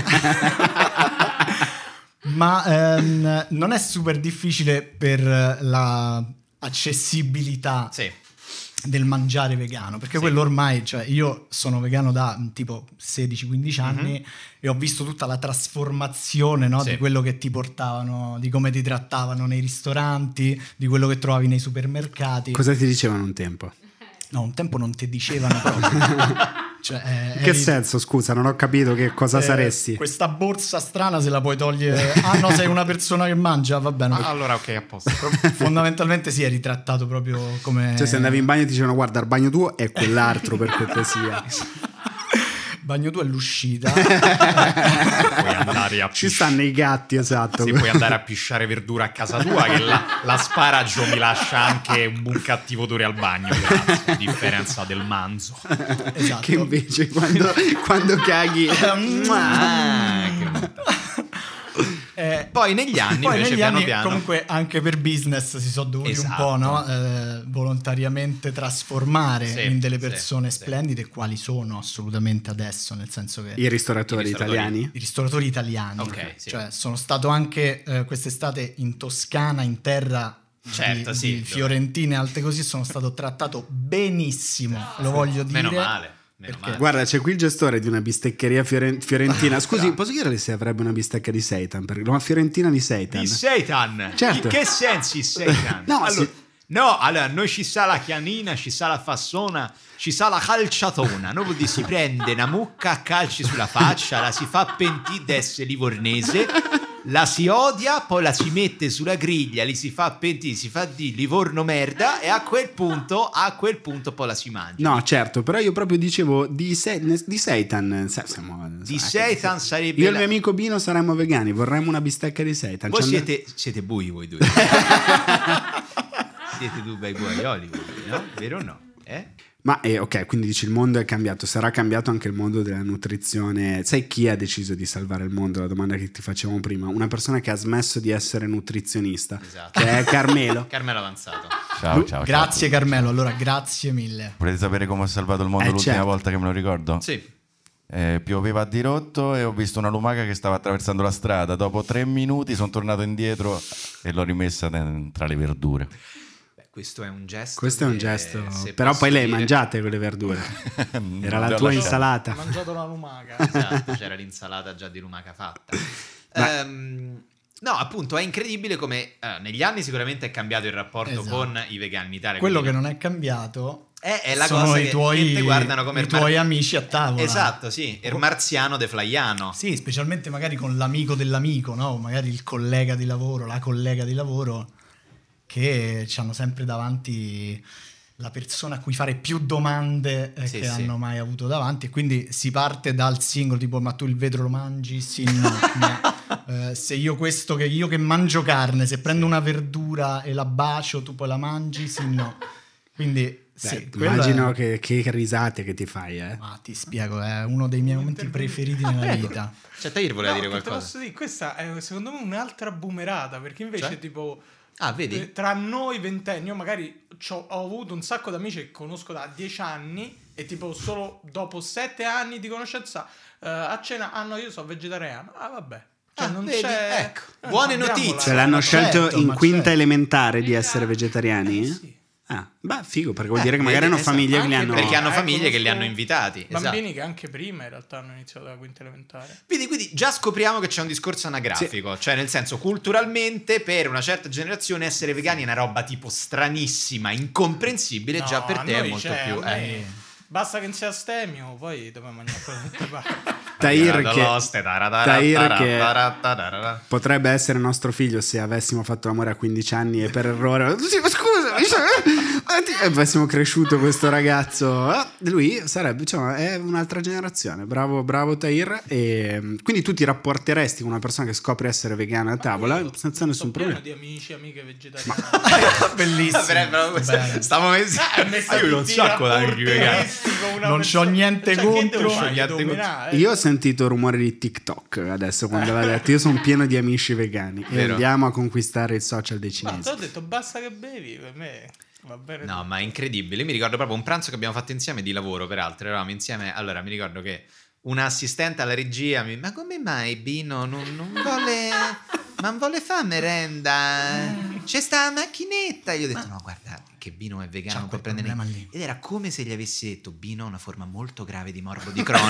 Ma non è super difficile per la accessibilità del mangiare vegano, perché quello ormai, cioè io sono vegano da tipo 16-15 anni e ho visto tutta la trasformazione, no, di quello che ti portavano, di come ti trattavano nei ristoranti, di quello che trovavi nei supermercati. Cosa ti dicevano un tempo? No, un tempo non ti dicevano proprio. Cioè, in che senso, scusa, non ho capito che cosa saresti. Questa borsa strana se la puoi togliere. Ah no, sei una persona che mangia, va bene. Allora ok, a posto. Fondamentalmente sì, eri trattato proprio come... Cioè se andavi in bagno ti dicevano guarda, il bagno tuo è quell'altro per cortesia. Bagno tuo è l'uscita. Puoi andare a ci stanno i gatti, esatto. Sì, puoi andare a pisciare verdura a casa tua, che l'asparagio mi lascia anche un buon cattivo odore al bagno, grazie, a differenza del manzo. Esatto. Che invece quando caghi poi negli anni invece piano piano comunque anche per business si sono dovuti un po', no? Volontariamente trasformare in delle persone splendide, quali sono assolutamente adesso, nel senso che i ristoratori italiani, cioè sono stato anche quest'estate in Toscana, in terra di fiorentine alte così, sono stato trattato benissimo, lo voglio dire. Meno male. Guarda, c'è qui il gestore di una bisteccheria fiorentina. Scusi, posso chiederle se avrebbe una bistecca di seitan? Perché una fiorentina di seitan. Di seitan? Certo. In che sensi seitan? Allora, noi ci sa la chianina, ci sa la fassona, ci sa la calciatona. Noi si prende una mucca a calci sulla faccia, la si fa pentire d'esse livornese, la si odia, poi la si mette sulla griglia, li si fa pentire, si fa di livorno merda e a quel punto poi la si mangia. No, certo, però io proprio dicevo di seitan. Di seitan sarebbe... Io e il mio amico Bino saremmo vegani, vorremmo una bistecca di seitan. Voi siete bui voi due. Siete due bei guaioli, no? Vero o no? Ma ok, quindi dici il mondo è cambiato, sarà cambiato anche il mondo della nutrizione. Sai chi ha deciso di salvare il mondo? La domanda che ti facevamo prima, una persona che ha smesso di essere nutrizionista, che è Carmelo. Carmelo Avanzato. Ciao. Grazie Carmelo, allora grazie mille. Volete sapere come ho salvato il mondo l'ultima volta che me lo ricordo? Sì. Pioveva a dirotto e ho visto una lumaca che stava attraversando la strada. Dopo 3 minuti sono tornato indietro e l'ho rimessa tra le verdure. Questo è un gesto. Però poi le hai mangiate quelle verdure. Era la tua insalata. Ho mangiato la lumaca. Esatto, c'era l'insalata già di lumaca fatta. No, appunto, è incredibile come negli anni sicuramente è cambiato il rapporto con i vegani in Italia. Quello che non è cambiato è la sono cosa i tuoi, guardano come i tuoi amici a tavola. Esatto, sì, il marziano de Flaiano. Sì, specialmente magari con l'amico dell'amico, no? Magari il collega di lavoro, la collega di lavoro, che ci hanno sempre davanti la persona a cui fare più domande hanno mai avuto davanti, e quindi si parte dal singolo tipo ma tu il vetro lo mangi? Sì, no. Se io che mangio carne, se prendo una verdura e la bacio tu poi la mangi? Sì, no. Quindi immagino che risate che ti fai, Ma ti spiego, è uno dei miei momenti preferiti nella vita. Cioè Tahir voleva dire qualcosa. Te posso dire, questa è secondo me un'altra boomerata, perché invece tipo vedi? Tra noi ventenni, io magari ho avuto un sacco di amici che conosco da 10 anni e tipo solo dopo 7 anni di conoscenza a cena, io sono vegetariano. Vabbè. Cioè non vedi? c'è... Ecco, buone notizie. Ce l'hanno scelto in quinta elementare di essere vegetariani? Sì. Figo, perché vuol dire che magari hanno famiglie che li hanno... Perché hanno famiglie che li hanno invitati. Bambini che anche prima in realtà hanno iniziato dalla quinta elementare. Quindi già scopriamo che c'è un discorso anagrafico. Cioè nel senso, culturalmente per una certa generazione essere vegani è una roba tipo stranissima, incomprensibile. Già per te è molto più... Basta che non sia astemio, poi dobbiamo mangiare quello che Tahir che potrebbe essere nostro figlio se avessimo fatto l'amore a 15 anni e per errore... Sì, ma scusa, scusa. E siamo cresciuto questo ragazzo. Lui sarebbe, diciamo, è un'altra generazione. Bravo Tahir. E quindi tu ti rapporteresti con una persona che scopre essere vegana a tavola senza nessun problema. Di amici, amiche vegetariane. Bellissimo. Stavo messi. Io un sacco di amici vegani. Non c'ho niente contro. Io ho sentito rumore di TikTok adesso quando l'ha detto. Io sono pieno di amici vegani. E andiamo a conquistare il social dei cinesi. Ma ti ho detto basta che bevi, per me va bene. No, ma è incredibile. Mi ricordo proprio un pranzo che abbiamo fatto insieme di lavoro, peraltro eravamo insieme. Allora mi ricordo che un assistente alla regia ma come mai Bino non vuole fare merenda? C'è sta la macchinetta. Io ho detto no, guarda che Bino è vegano, non può prendere niente. Ed era come se gli avessi detto Bino ha una forma molto grave di morbo di Crohn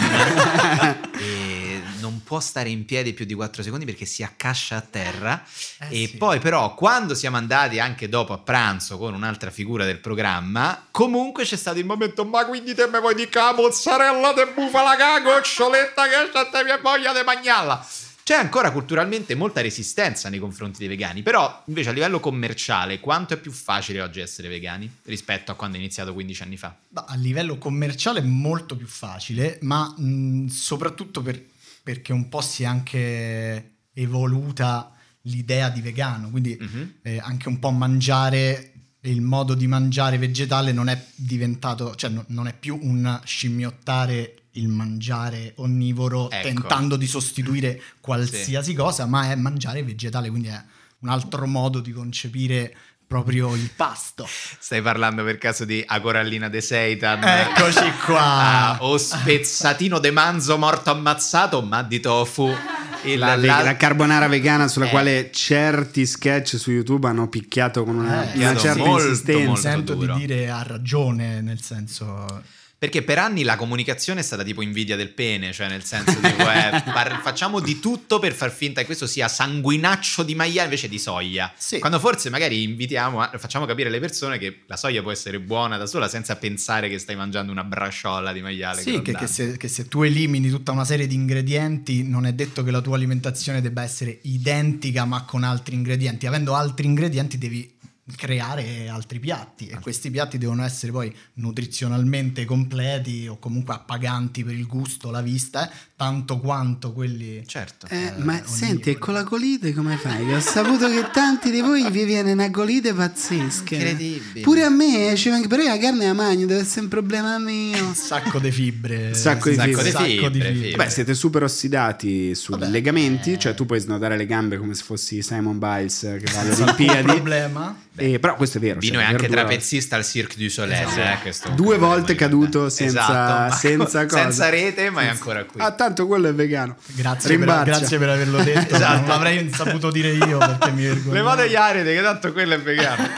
e non può stare in piedi più di 4 secondi perché si accascia a terra. Poi però quando siamo andati anche dopo a pranzo con un'altra figura del programma, comunque c'è stato il momento ma quindi te me vuoi di mozzarella de bufala cagoccioletta che c'è te mia voglia di mangiarla. C'è ancora culturalmente molta resistenza nei confronti dei vegani, però invece a livello commerciale quanto è più facile oggi essere vegani rispetto a quando è iniziato 15 anni fa? A livello commerciale è molto più facile, ma soprattutto perché un po' si è anche evoluta l'idea di vegano, quindi anche un po' mangiare, il modo di mangiare vegetale non è diventato, cioè non è più un scimmiottare il mangiare onnivoro tentando di sostituire qualsiasi cosa, ma è mangiare vegetale, quindi è un altro modo di concepire proprio il pasto. Stai parlando per caso di A Corallina de Seitan? Eccoci qua. O spezzatino de manzo morto ammazzato, ma di tofu. La carbonara vegana sulla quale certi sketch su YouTube hanno picchiato con una certa insistenza. Sento di dire ha ragione, nel senso... Perché per anni la comunicazione è stata tipo invidia del pene, cioè nel senso tipo facciamo di tutto per far finta che questo sia sanguinaccio di maiale invece di soia. Sì. Quando forse magari facciamo capire alle persone che la soia può essere buona da sola senza pensare che stai mangiando una braciola di maiale. Sì, che se tu elimini tutta una serie di ingredienti non è detto che la tua alimentazione debba essere identica ma con altri ingredienti. Avendo altri ingredienti devi creare altri piatti e questi piatti devono essere poi nutrizionalmente completi o comunque appaganti per il gusto, la vista, tanto quanto quelli ma senti, e con la colite come fai? Ho saputo che tanti di voi vi viene una colite pazzesca, incredibile, pure a me però la carne a magno deve essere un problema mio. Un sacco di fibre. Beh, siete super ossidati sui legamenti, cioè tu puoi snodare le gambe come se fossi Simon Biles che va alle Olimpiadi. Problema. Però questo è vero. Bino è anche trapezzista al Cirque du Soleil. 2 volte caduto senza rete, ma è ancora qui. Tanto quello è vegano. Grazie per averlo detto. Non l'avrei saputo dire io perché mi vergogno. Levate gli aride che tanto quello è vegano.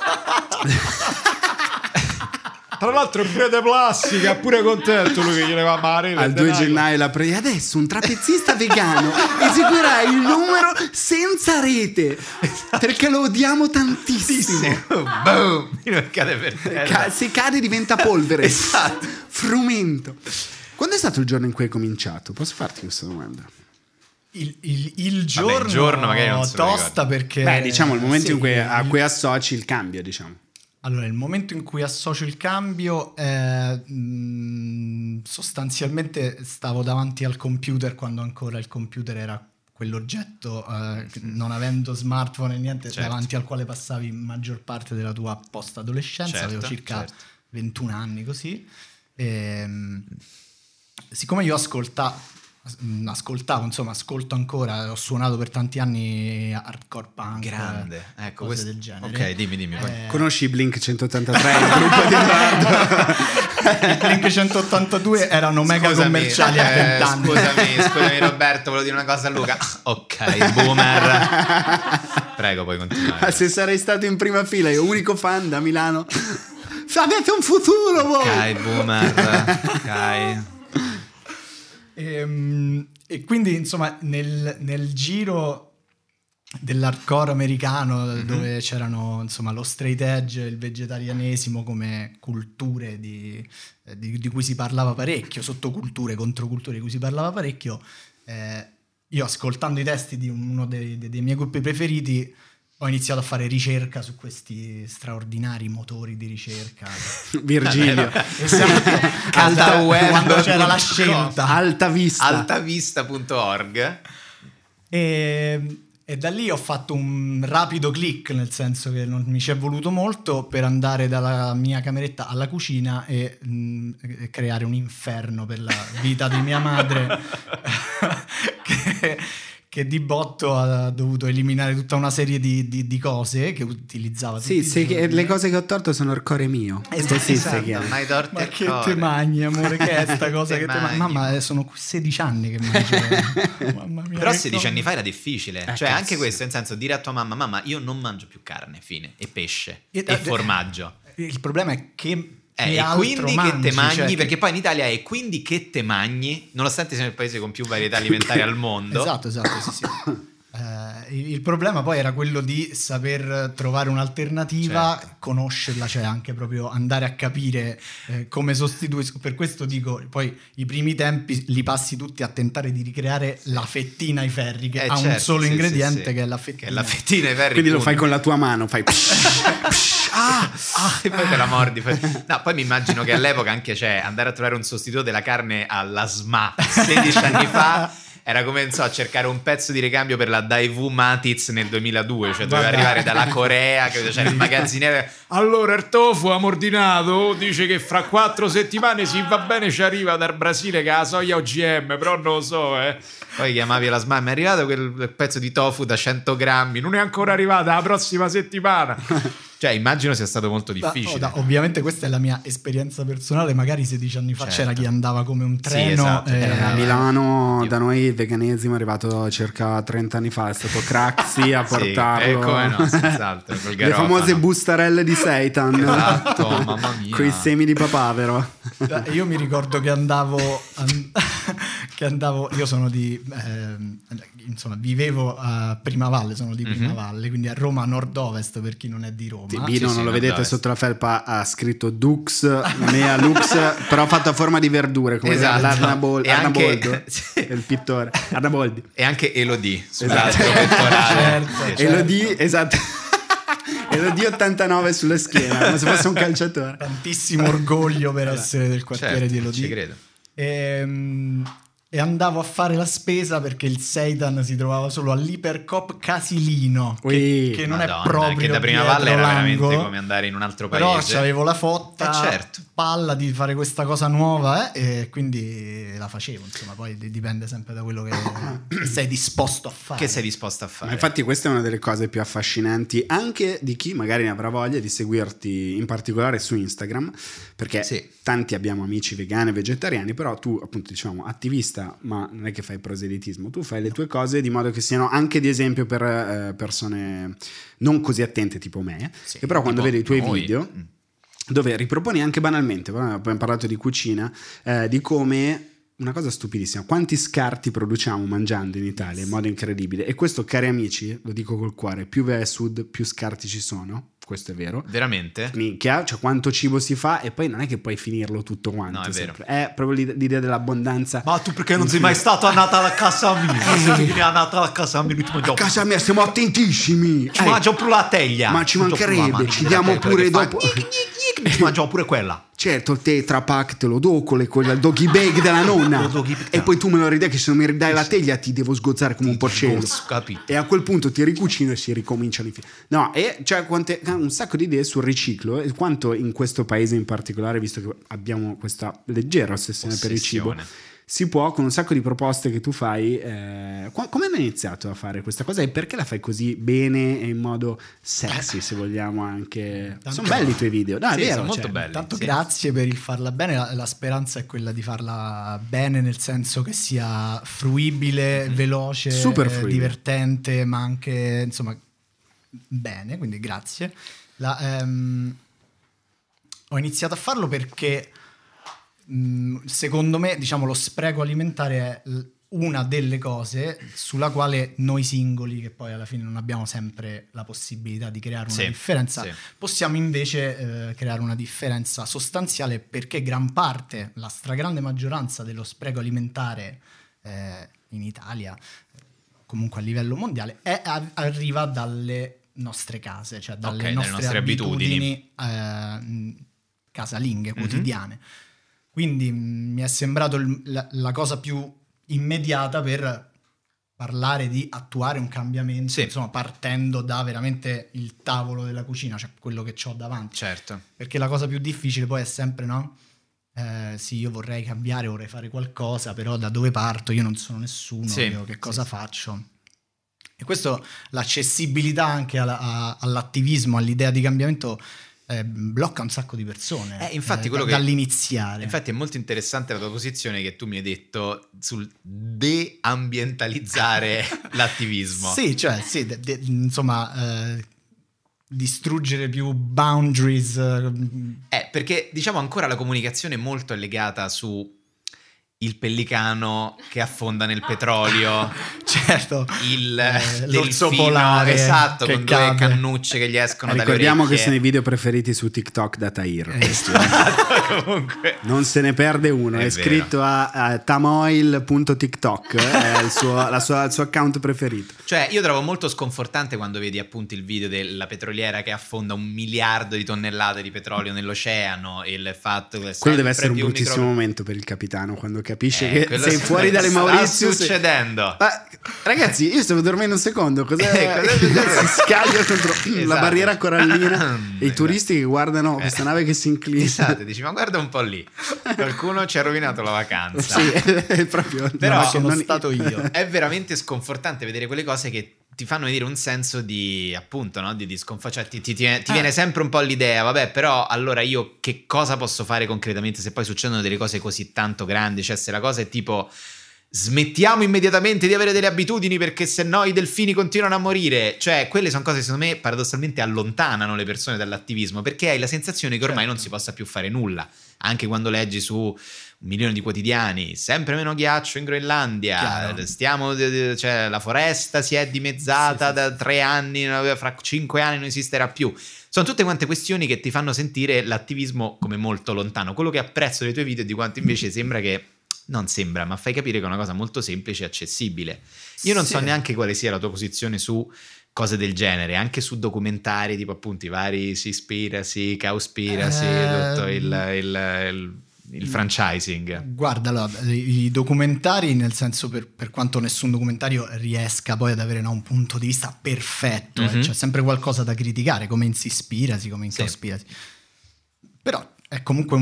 Tra l'altro è pure de plastica, è pure contento lui che gliene va a mare. Al 2 gennaio la prega. Adesso un trapezzista vegano eseguirà il numero senza rete perché lo odiamo tantissimo. Boom! Cade per terra. Se cade diventa polvere. Esatto. Frumento. Quando è stato il giorno in cui hai cominciato? Posso farti questa domanda? Il giorno magari non se lo tosta ricordo. perché diciamo il momento in cui a cui associ il cambio, diciamo. Allora, il momento in cui associo il cambio sostanzialmente stavo davanti al computer quando ancora il computer era quell'oggetto, non avendo smartphone e niente, davanti al quale passavi maggior parte della tua post-adolescenza. Avevo circa 21 anni così. Siccome io ascoltavo, insomma, ascolto ancora, ho suonato per tanti anni hardcore punk, grande, ecco, cose del genere. Ok, dimmi. Conosci Blink 183, il gruppo di band? Il Blink 182 erano mega commerciali a 20 anni. Scusami Roberto, volevo dire una cosa a Luca. Ok, boomer. Prego, puoi continuare. Se sarei stato in prima fila, io unico fan da Milano. Avete un futuro voi. Ok, boomer. Ok. E quindi insomma nel giro dell'hardcore americano dove c'erano insomma lo straight edge, il vegetarianesimo come culture di cui si parlava parecchio, sottoculture, controculture di cui si parlava parecchio, io ascoltando i testi di uno dei miei gruppi preferiti ho iniziato a fare ricerca su questi straordinari motori di ricerca. Virgilio. Alta web, quando c'era la scelta. Altavista.org. E da lì ho fatto un rapido click, nel senso che non mi ci è voluto molto per andare dalla mia cameretta alla cucina e creare un inferno per la vita di mia madre che di botto ha dovuto eliminare tutta una serie di cose che utilizzava tutti i giorni. Le cose che ho torto sono il cuore mio. Esatto. Mai torto Ma il che cuore. te mangi, amore? Che è sta cosa Che che te mangi? mangi? Mamma, sono 16 anni che mangio. Mamma mia, Però che 16 cosa. anni fa era difficile. Cioè, cazzo. anche questo, nel senso, dire a tua mamma, io non mangio più carne, fine, e pesce, E- e formaggio. Il problema è che E altro quindi che te mangi, cioè, perché poi in Italia è quindi che te mangi, nonostante sia il paese con più varietà alimentari al mondo. Esatto, sì. Il problema poi era quello di saper trovare un'alternativa, Certo. conoscerla, cioè anche proprio andare a capire come sostituisco. Per questo dico, poi i primi tempi li passi tutti a tentare di ricreare la fettina ai ferri, che ha un certo, solo sì, ingrediente sì. che è la fettina. Che è la fettina ai ferri. Quindi lo punto. fai con la tua mano, fai E poi te la mordi. No, poi mi immagino che all'epoca anche andare a trovare un sostituto della carne alla SMA 16 anni fa era come, non so, cercare un pezzo di ricambio per la Daewoo Matiz nel 2002, cioè doveva arrivare dalla Corea, che c'era il magazziniere. Allora il tofu amordinato dice che fra 4 settimane, si va bene, ci arriva dal Brasile che ha la soia OGM, però non lo so, Poi chiamavi la SMA, mi è arrivato quel pezzo di tofu da 100 grammi, non è ancora arrivata, la prossima settimana. Cioè, immagino sia stato molto difficile. Ovviamente questa è la mia esperienza personale, magari 16 anni fa Certo. c'era chi andava come un Sì, treno. esatto. A Milano da noi il veganesimo è arrivato circa 30 anni fa, è stato Craxi a portarlo. Come no, senz'altro, col Le garofano. famose bustarelle di Seitan. Esatto, mamma mia. Con i semi di papavero. Io mi ricordo che andavo io sono di insomma, vivevo a Primavalle, sono di Primavalle, quindi a Roma nord-ovest per chi non è di Roma. Bino, sì, non lo no, vedete dai. sotto la felpa, ha scritto Dux, Mea Lux, però fatto a forma di verdure, come Esatto. l'Arnaboldo, E anche- Arnaboldo, sì. il pittore, Arnaboldi. E anche Elodie Esatto. sull'altro pettorale. Certo. Elodie, esatto. Elodie 89 sulla schiena, come se fosse un calciatore. Tantissimo orgoglio per essere del quartiere Certo, di Elodie. ci credo. E andavo a fare la spesa perché il Seitan si trovava solo all'Ipercop Casilino, Ui, che non Madonna, è proprio che da Primavalle dietro era veramente l'angolo. come andare in un altro Però paese. avevo la fotta certo. palla di fare questa cosa nuova e quindi la facevo, insomma, poi dipende sempre da quello che sei disposto a fare. Che sei disposto a fare? Ma infatti questa è una delle cose più affascinanti anche di chi magari ne avrà voglia di seguirti, in particolare su Instagram, perché Sì. tanti abbiamo amici vegani e vegetariani, però tu appunto diciamo attivista, ma non è che fai proselitismo, tu fai le tue cose di modo che siano anche di esempio per persone non così attente tipo me, Sì, che però quando tipo vedi i tuoi noi. video dove riproponi anche banalmente, abbiamo parlato di cucina, di come una cosa stupidissima, quanti scarti produciamo mangiando in Italia in modo incredibile, e questo, cari amici, lo dico col cuore, più vai a sud più scarti ci sono, questo è vero. Veramente? Minchia, cioè quanto cibo si fa e poi non è che puoi finirlo tutto quanto. No, è vero. sempre. È proprio l'idea dell'abbondanza. Ma tu perché non sei mai stato a Natale a casa mia? Se vieni a Natale a casa mia, A casa mia siamo attentissimi. ci mangiamo pure la teglia. Ma ci mancherebbe, ci diamo pure dopo. Ci mangiamo pure quella. Certo, il Tetra Pak te lo do con il doggy bag della nonna. Lo doggy bag. E poi tu me lo ridai che se non mi ridai la teglia ti devo sgozzare come un porcello. Capito. E a quel punto ti ricucino e si ricominciano i film. No, e cioè un sacco di idee sul riciclo e quanto in questo paese in particolare, visto che abbiamo questa leggera ossessione per il cibo, si può, con un sacco di proposte che tu fai. Come hai iniziato a fare questa cosa e perché la fai così bene e in modo sexy, se vogliamo anche? Sono belli i tuoi video, no, è Sì, vero, sono molto cioè, belli. Tanto sì. grazie per il farla bene, la speranza è quella di farla bene, nel senso che sia fruibile, veloce, Super fruibile. divertente, ma anche insomma bene, quindi grazie. Ho iniziato a farlo perché secondo me, diciamo, lo spreco alimentare è una delle cose sulla quale noi singoli, che poi alla fine non abbiamo sempre la possibilità di creare una differenza, possiamo invece creare una differenza sostanziale, perché gran parte, la stragrande maggioranza dello spreco alimentare in Italia, comunque a livello mondiale, arriva dalle nostre case, cioè dalle nostre abitudini casalinghe, quotidiane. Quindi mi è sembrato la cosa più immediata per parlare di attuare un cambiamento, insomma, partendo da veramente il tavolo della cucina, cioè quello che ho davanti. Certo. Perché la cosa più difficile poi è sempre, no? Sì, io vorrei cambiare, vorrei fare qualcosa, però da dove parto? Io non sono nessuno, io che cosa faccio? E questo, l'accessibilità anche all'attivismo, all'idea di cambiamento, blocca un sacco di persone infatti dall'iniziare. Infatti è molto interessante la tua posizione che tu mi hai detto sul deambientalizzare l'attivismo. Sì, cioè insomma distruggere più boundaries. Perché diciamo ancora la comunicazione molto è legata su il pellicano che affonda nel petrolio, certo, l'orso polare, esatto, con due cannucce che gli escono dalle orecchie. Ricordiamo che sono i video preferiti su TikTok da Tahir. Comunque non se ne perde uno, è scritto a tamoil.tiktok, è il suo account preferito. Cioè io trovo molto sconfortante quando vedi appunto il video della petroliera che affonda 1 miliardo di tonnellate di petrolio nell'oceano, e il fatto che quello deve essere un bruttissimo momento per il capitano, quando capisce che sei fuori dalle Maurizio. Sta succedendo. Ragazzi, io stavo dormendo un secondo. Si scaglia contro la barriera corallina e i turisti che guardano questa nave che si inclina. Esatto, dici, ma guarda un po' lì, qualcuno ci ha rovinato la vacanza. Sì, è proprio. Però sono stato io. È veramente sconfortante vedere quelle cose che ti fanno venire un senso di, appunto, no? Di sconforto. Cioè ti viene sempre un po' l'idea, vabbè, però allora io che cosa posso fare concretamente se poi succedono delle cose così tanto grandi? Cioè se la cosa è tipo smettiamo immediatamente di avere delle abitudini perché se no i delfini continuano a morire, cioè quelle sono cose che secondo me paradossalmente allontanano le persone dall'attivismo, perché hai la sensazione che ormai non si possa più fare nulla. Anche quando leggi su 1 milione di quotidiani, sempre meno ghiaccio in Groenlandia, cioè la foresta si è dimezzata da 3 anni, fra 5 anni non esisterà più. Sono tutte quante questioni che ti fanno sentire l'attivismo come molto lontano. Quello che apprezzo dei tuoi video è di quanto invece sembra che, non sembra, ma fai capire che è una cosa molto semplice e accessibile. Io non so neanche quale sia la tua posizione su cose del genere, anche su documentari tipo appunto i vari Seaspiracy, Cowspiracy, tutto il franchising. Guarda, allora, i documentari, nel senso, per quanto nessun documentario riesca poi ad avere un punto di vista perfetto, c'è sempre qualcosa da criticare, come in Seaspiracy, come in Cowspiracy. Però è comunque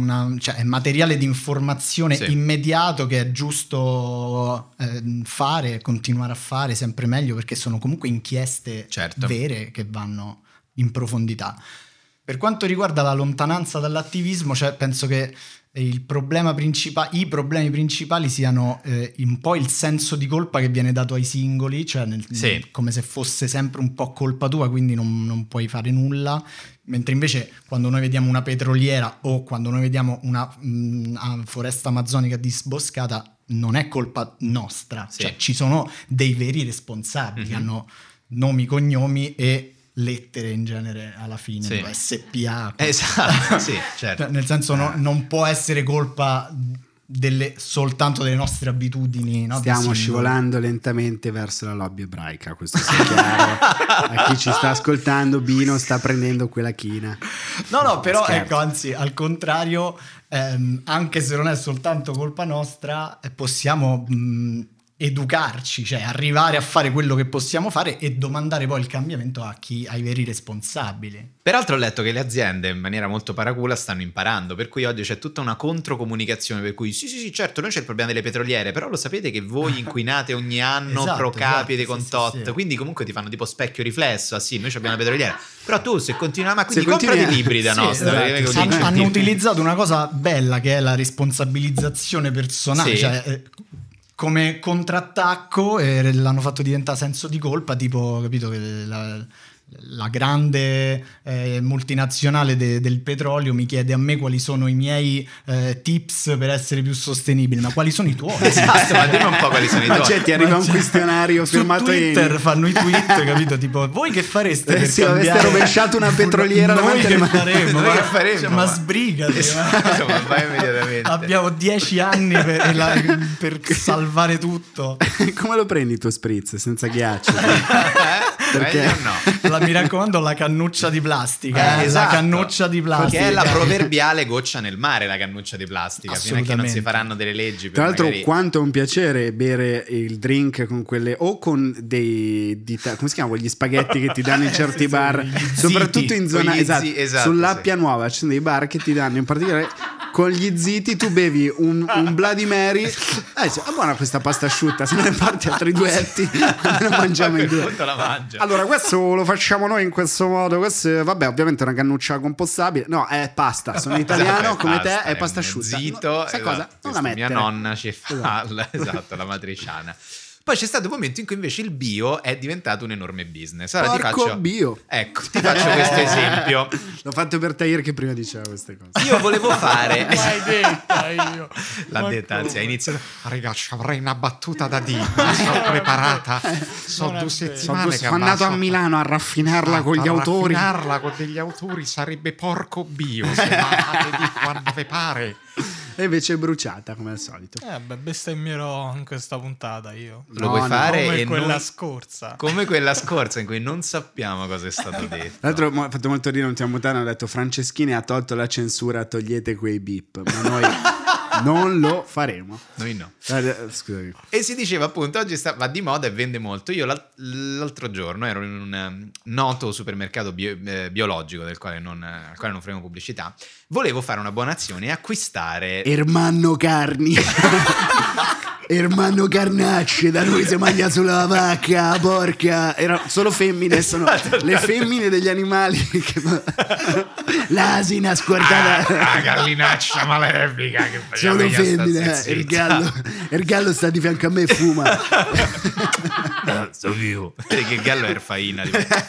è materiale di informazione immediato che è giusto fare, continuare a fare sempre meglio, perché sono comunque inchieste vere che vanno in profondità. Per quanto riguarda la lontananza dall'attivismo, cioè penso che i problemi principali siano un po' il senso di colpa che viene dato ai singoli, cioè come se fosse sempre un po' colpa tua, quindi non puoi fare nulla, mentre invece quando noi vediamo una petroliera o quando noi vediamo una foresta amazzonica disboscata non è colpa nostra, cioè ci sono dei veri responsabili che hanno nomi, cognomi e lettere in genere alla fine, SPA. Esatto, certo. Nel senso non può essere colpa soltanto delle nostre abitudini, no? Stiamo scivolando lentamente verso la lobby ebraica, questo sia chiaro. A chi ci sta ascoltando, Bino sta prendendo quella china. No, però ecco, anzi, al contrario, anche se non è soltanto colpa nostra, possiamo educarci, cioè arrivare a fare quello che possiamo fare e domandare poi il cambiamento ai veri responsabili. Peraltro ho letto che le aziende in maniera molto paracula stanno imparando, per cui oggi c'è tutta una controcomunicazione, per cui sì, certo, noi c'è il problema delle petroliere, però lo sapete che voi inquinate ogni anno pro capite con tot, quindi comunque ti fanno tipo specchio riflesso, noi abbiamo la petroliera, però tu se continui, ma quindi comprati libri da nostra. Hanno utilizzato una cosa bella che è la responsabilizzazione personale, cioè come contrattacco, l'hanno fatto diventare senso di colpa, tipo, capito, che la grande multinazionale del petrolio mi chiede a me quali sono i miei tips per essere più sostenibile, ma quali sono i tuoi? Esatto, ma dimmi un po' quali sono i tuoi. Ma ti arriva un questionario firmato su Twitter, fanno i tweet, capito, tipo voi che fareste per cambiare? Aveste rovesciato una petroliera noi che faremo, cioè, ma sbrigati, insomma, vai immediatamente. Abbiamo 10 anni per salvare tutto. Come lo prendi il tuo spritz senza ghiaccio? Perché no. Mi raccomando, la cannuccia di plastica. Esatto. La cannuccia di plastica. Che è la proverbiale goccia nel mare, la cannuccia di plastica. Fino a che non si faranno delle leggi. Tra l'altro, magari... quanto è un piacere bere il drink con quelle, o con dei come si chiamano, gli spaghetti che ti danno in certi bar, soprattutto in zona, esatto, sull'Appia Nuova ci sono dei bar che ti danno, in particolare con gli ziti, tu bevi un Bloody Mary, buona questa pasta asciutta, se ne parti altri duetti, lo mangiamo in due. Allora, questo lo facciamo noi in questo modo, questo, vabbè, ovviamente è una cannuccia compostabile, no, è pasta, sono italiano come te, è pasta asciutta. Zito, sai cosa? Non la mettere. Mia nonna ci fa la matriciana. Poi c'è stato un momento in cui invece il bio è diventato un enorme business. Allora Porco bio. Ecco, ti faccio questo esempio. L'ho fatto per Tahir che prima diceva queste cose. Io volevo fare... L'hai detta io. L'ha detta, anzi ha iniziato... Ragazzi, avrei una battuta da dire. Sono preparata. Sono 2 settimane che sono andato a Milano a raffinarla con gli autori. Raffinarla con degli autori sarebbe porco bio. Se fate di quando vi pare. E invece è bruciata come al solito. Bestemmierò in questa puntata io. Lo vuoi fare? Come quella scorsa. Come quella scorsa in cui non sappiamo cosa è stato detto. Tra l'altro mi ha fatto molto ridere, non ti mutare, hanno detto Franceschini ha tolto la censura, togliete quei beep. Ma noi non lo faremo. Noi no. Scusami. E si diceva appunto, oggi va di moda e vende molto. Io l'altro giorno ero in un noto supermercato biologico al quale non faremo pubblicità. Volevo fare una buona azione e acquistare Ermanno Carni. Ermanno Carnacce, da noi si mangia sulla vacca, porca. Erano solo femmine, sono le femmine degli animali che... l'asina squartata, la gallinaccia malefica che sono femmine. Il gallo sta di fianco a me e fuma. Sto vivo. Perché il gallo è erfaina.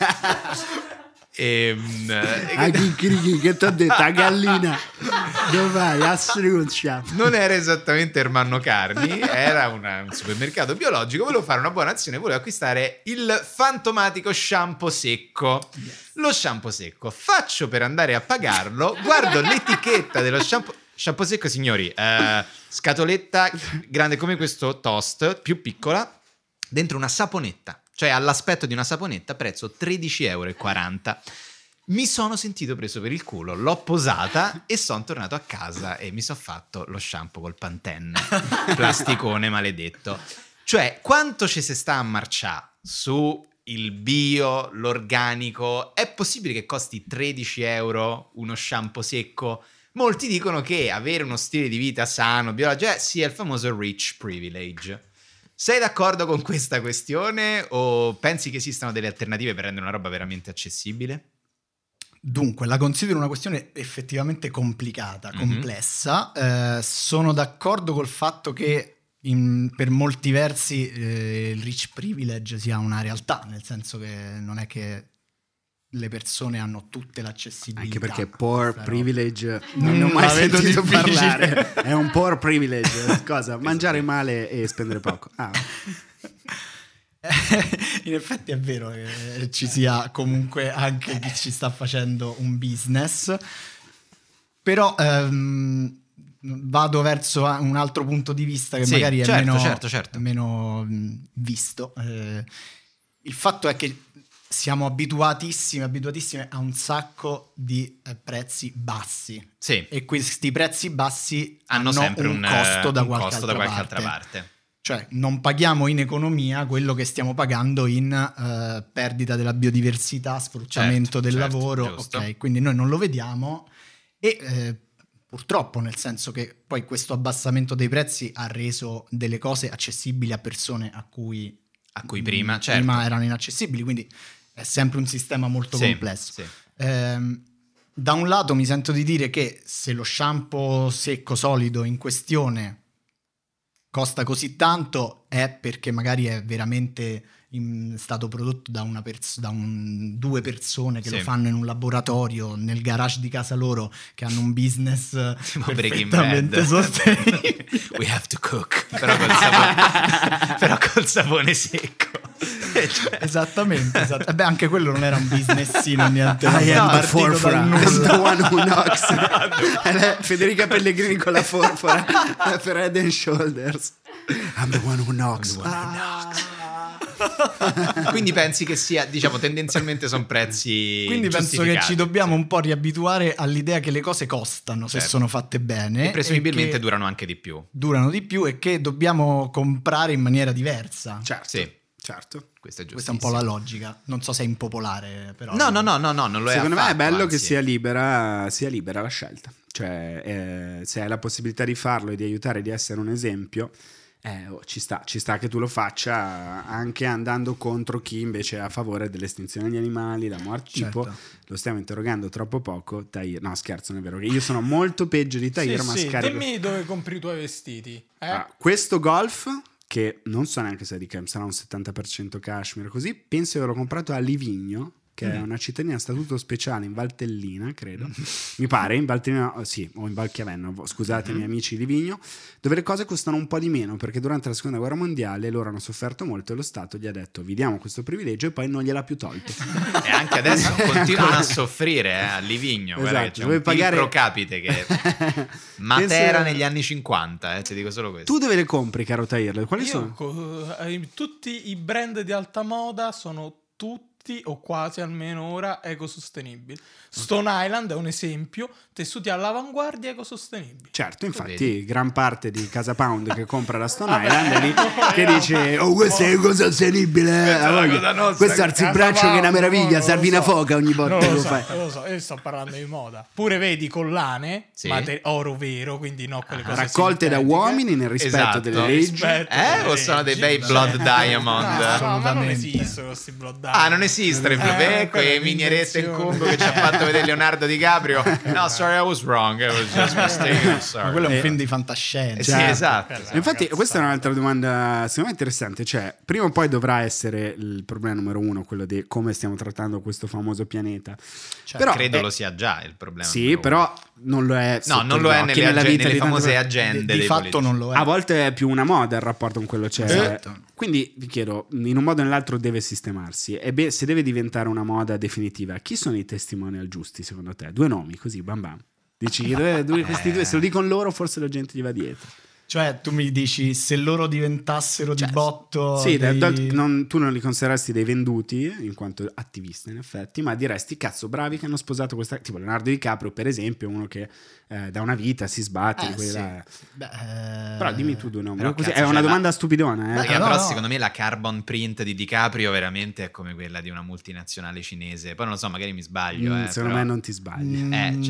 Che ti ho detto, la gallina dove vai? A Struccia. Non era esattamente Ermanno Carni, era un supermercato biologico. Volevo fare una buona azione, volevo acquistare il fantomatico shampoo secco. Lo shampoo secco, faccio per andare a pagarlo, guardo l'etichetta dello shampoo secco, signori, scatoletta grande come questo toast, più piccola, dentro una saponetta. Cioè all'aspetto di una saponetta, prezzo 13,40 €. Mi sono sentito preso per il culo, l'ho posata e sono tornato a casa e mi sono fatto lo shampoo col Pantene, plasticone maledetto. Cioè, quanto ci si sta a marciare su il bio, l'organico? È possibile che costi 13 € uno shampoo secco? Molti dicono che avere uno stile di vita sano, biologico, sia il famoso rich privilege. Sei d'accordo con questa questione o pensi che esistano delle alternative per rendere una roba veramente accessibile? Dunque, la considero una questione effettivamente complicata, complessa. Sono d'accordo col fatto che per molti versi il rich privilege sia una realtà, nel senso che non è che le persone hanno tutte l'accessibilità. Anche perché poor privilege non ne ho mai sentito parlare. È un poor privilege. Cosa? Mangiare male e spendere poco. In effetti è vero che ci sia comunque anche chi ci sta facendo un business, però vado verso un altro punto di vista che magari è meno visto. Il fatto è che siamo abituatissimi a un sacco di prezzi bassi. Sì. E questi prezzi bassi hanno sempre un costo da qualche altra parte. Cioè non paghiamo in economia quello che stiamo pagando in perdita della biodiversità, sfruttamento del lavoro. Okay? Quindi noi non lo vediamo e purtroppo, nel senso che poi questo abbassamento dei prezzi ha reso delle cose accessibili a persone a cui prima erano inaccessibili, quindi è sempre un sistema molto complesso. Sì. Da un lato mi sento di dire che se lo shampoo secco solido in questione costa così tanto è perché magari è veramente stato prodotto da due persone che lo fanno in un laboratorio nel garage di casa loro, che hanno un business perfettamente sostenibile. We have to cook, però col sapone secco. Esattamente. Beh, anche quello non era un business, niente. I am the forefront, the one who knocks. Federica Pellegrini con la forfora per Head and Shoulders. I'm the one who knocks. Quindi pensi che sia, diciamo, tendenzialmente sono prezzi Quindi penso che ci dobbiamo un po' riabituare all'idea che le cose costano se sono fatte bene. E presumibilmente durano anche di più. Durano di più e che dobbiamo comprare in maniera diversa. Certo. Sì. Certo. Questa è un po' la logica. Non so se è impopolare, però. No, non lo è. Secondo me è bello anzi. che sia libera la scelta. Cioè, se hai la possibilità di farlo e di aiutare, di essere un esempio, ci sta che tu lo faccia, anche andando contro chi invece è a favore dell'estinzione degli animali, la morte. Certo. Tipo, lo stiamo interrogando troppo poco. Tahir, no scherzo, non è vero, che io sono molto peggio di Tahir, ma scarico. Dimmi dove compri i tuoi vestiti. Questo Golf, che non so neanche se è di Cam, sarà un 70% cashmere, così, penso che l'ho comprato a Livigno, che è una cittadina a statuto speciale in Valtellina, credo, mi pare, in Valtellina, sì, o in Valchiavenna, scusate i miei amici di Livigno, dove le cose costano un po' di meno, perché durante la seconda guerra mondiale loro hanno sofferto molto e lo Stato gli ha detto vi diamo questo privilegio e poi non gliel'ha più tolto. E anche adesso continuano a soffrire a Livigno, guarda che c'è un PIL pro capite che matera negli anni 50, ti dico solo questo. Tu dove le compri, caro Tahir? Quali sono? Tutti i brand di alta moda sono tutti o quasi almeno ora ecosostenibili. Stone Island è un esempio, tessuti all'avanguardia ecosostenibili. Certo, infatti gran parte di Casa Pound che compra la Stone Island è lì che dice questo è ecosostenibile, questo alzi il braccio che è una meraviglia, servi una foca ogni volta che lo fai. Lo so, io sto parlando di moda. Pure vedi collane, oro vero, quindi no quelle cose raccolte da uomini nel rispetto delle leggi. O sono dei bei Blood Diamond? No, ma non esistono questi Blood Diamond. Non esistono quelle mignerette in Congo che ci ha fatto vedere Leonardo DiCaprio. No, sorry, I was wrong, I was just mistaken, sorry. Ma quello è un film di fantascienza. Sì, esatto. Infatti questa è un'altra domanda secondo me interessante, cioè prima o poi dovrà essere il problema numero uno, quello di come stiamo trattando questo famoso pianeta. Però, credo lo sia già il problema. Sì, però non lo è. No, non lo è nelle famose agende. Di fatto non lo è. A volte è più una moda il rapporto con quello c'è. Esatto. Quindi vi chiedo, in un modo o nell'altro deve sistemarsi. E se deve diventare una moda definitiva, chi sono i testimonial giusti secondo te? 2 nomi, così, bam bam. Dici questi due, se lo dicono loro forse la gente gli va dietro. Cioè tu mi dici se loro diventassero di botto sì, tu non li considerasti dei venduti in quanto attivisti in effetti, ma diresti cazzo bravi che hanno sposato questa, tipo Leonardo DiCaprio per esempio, uno che da una vita si sbatte di quella... però dimmi tu 2 nomi. Così, è una domanda stupidona però secondo me la carbon print di DiCaprio veramente è come quella di una multinazionale cinese, poi non lo so, magari mi sbaglio secondo me non ti sbagli.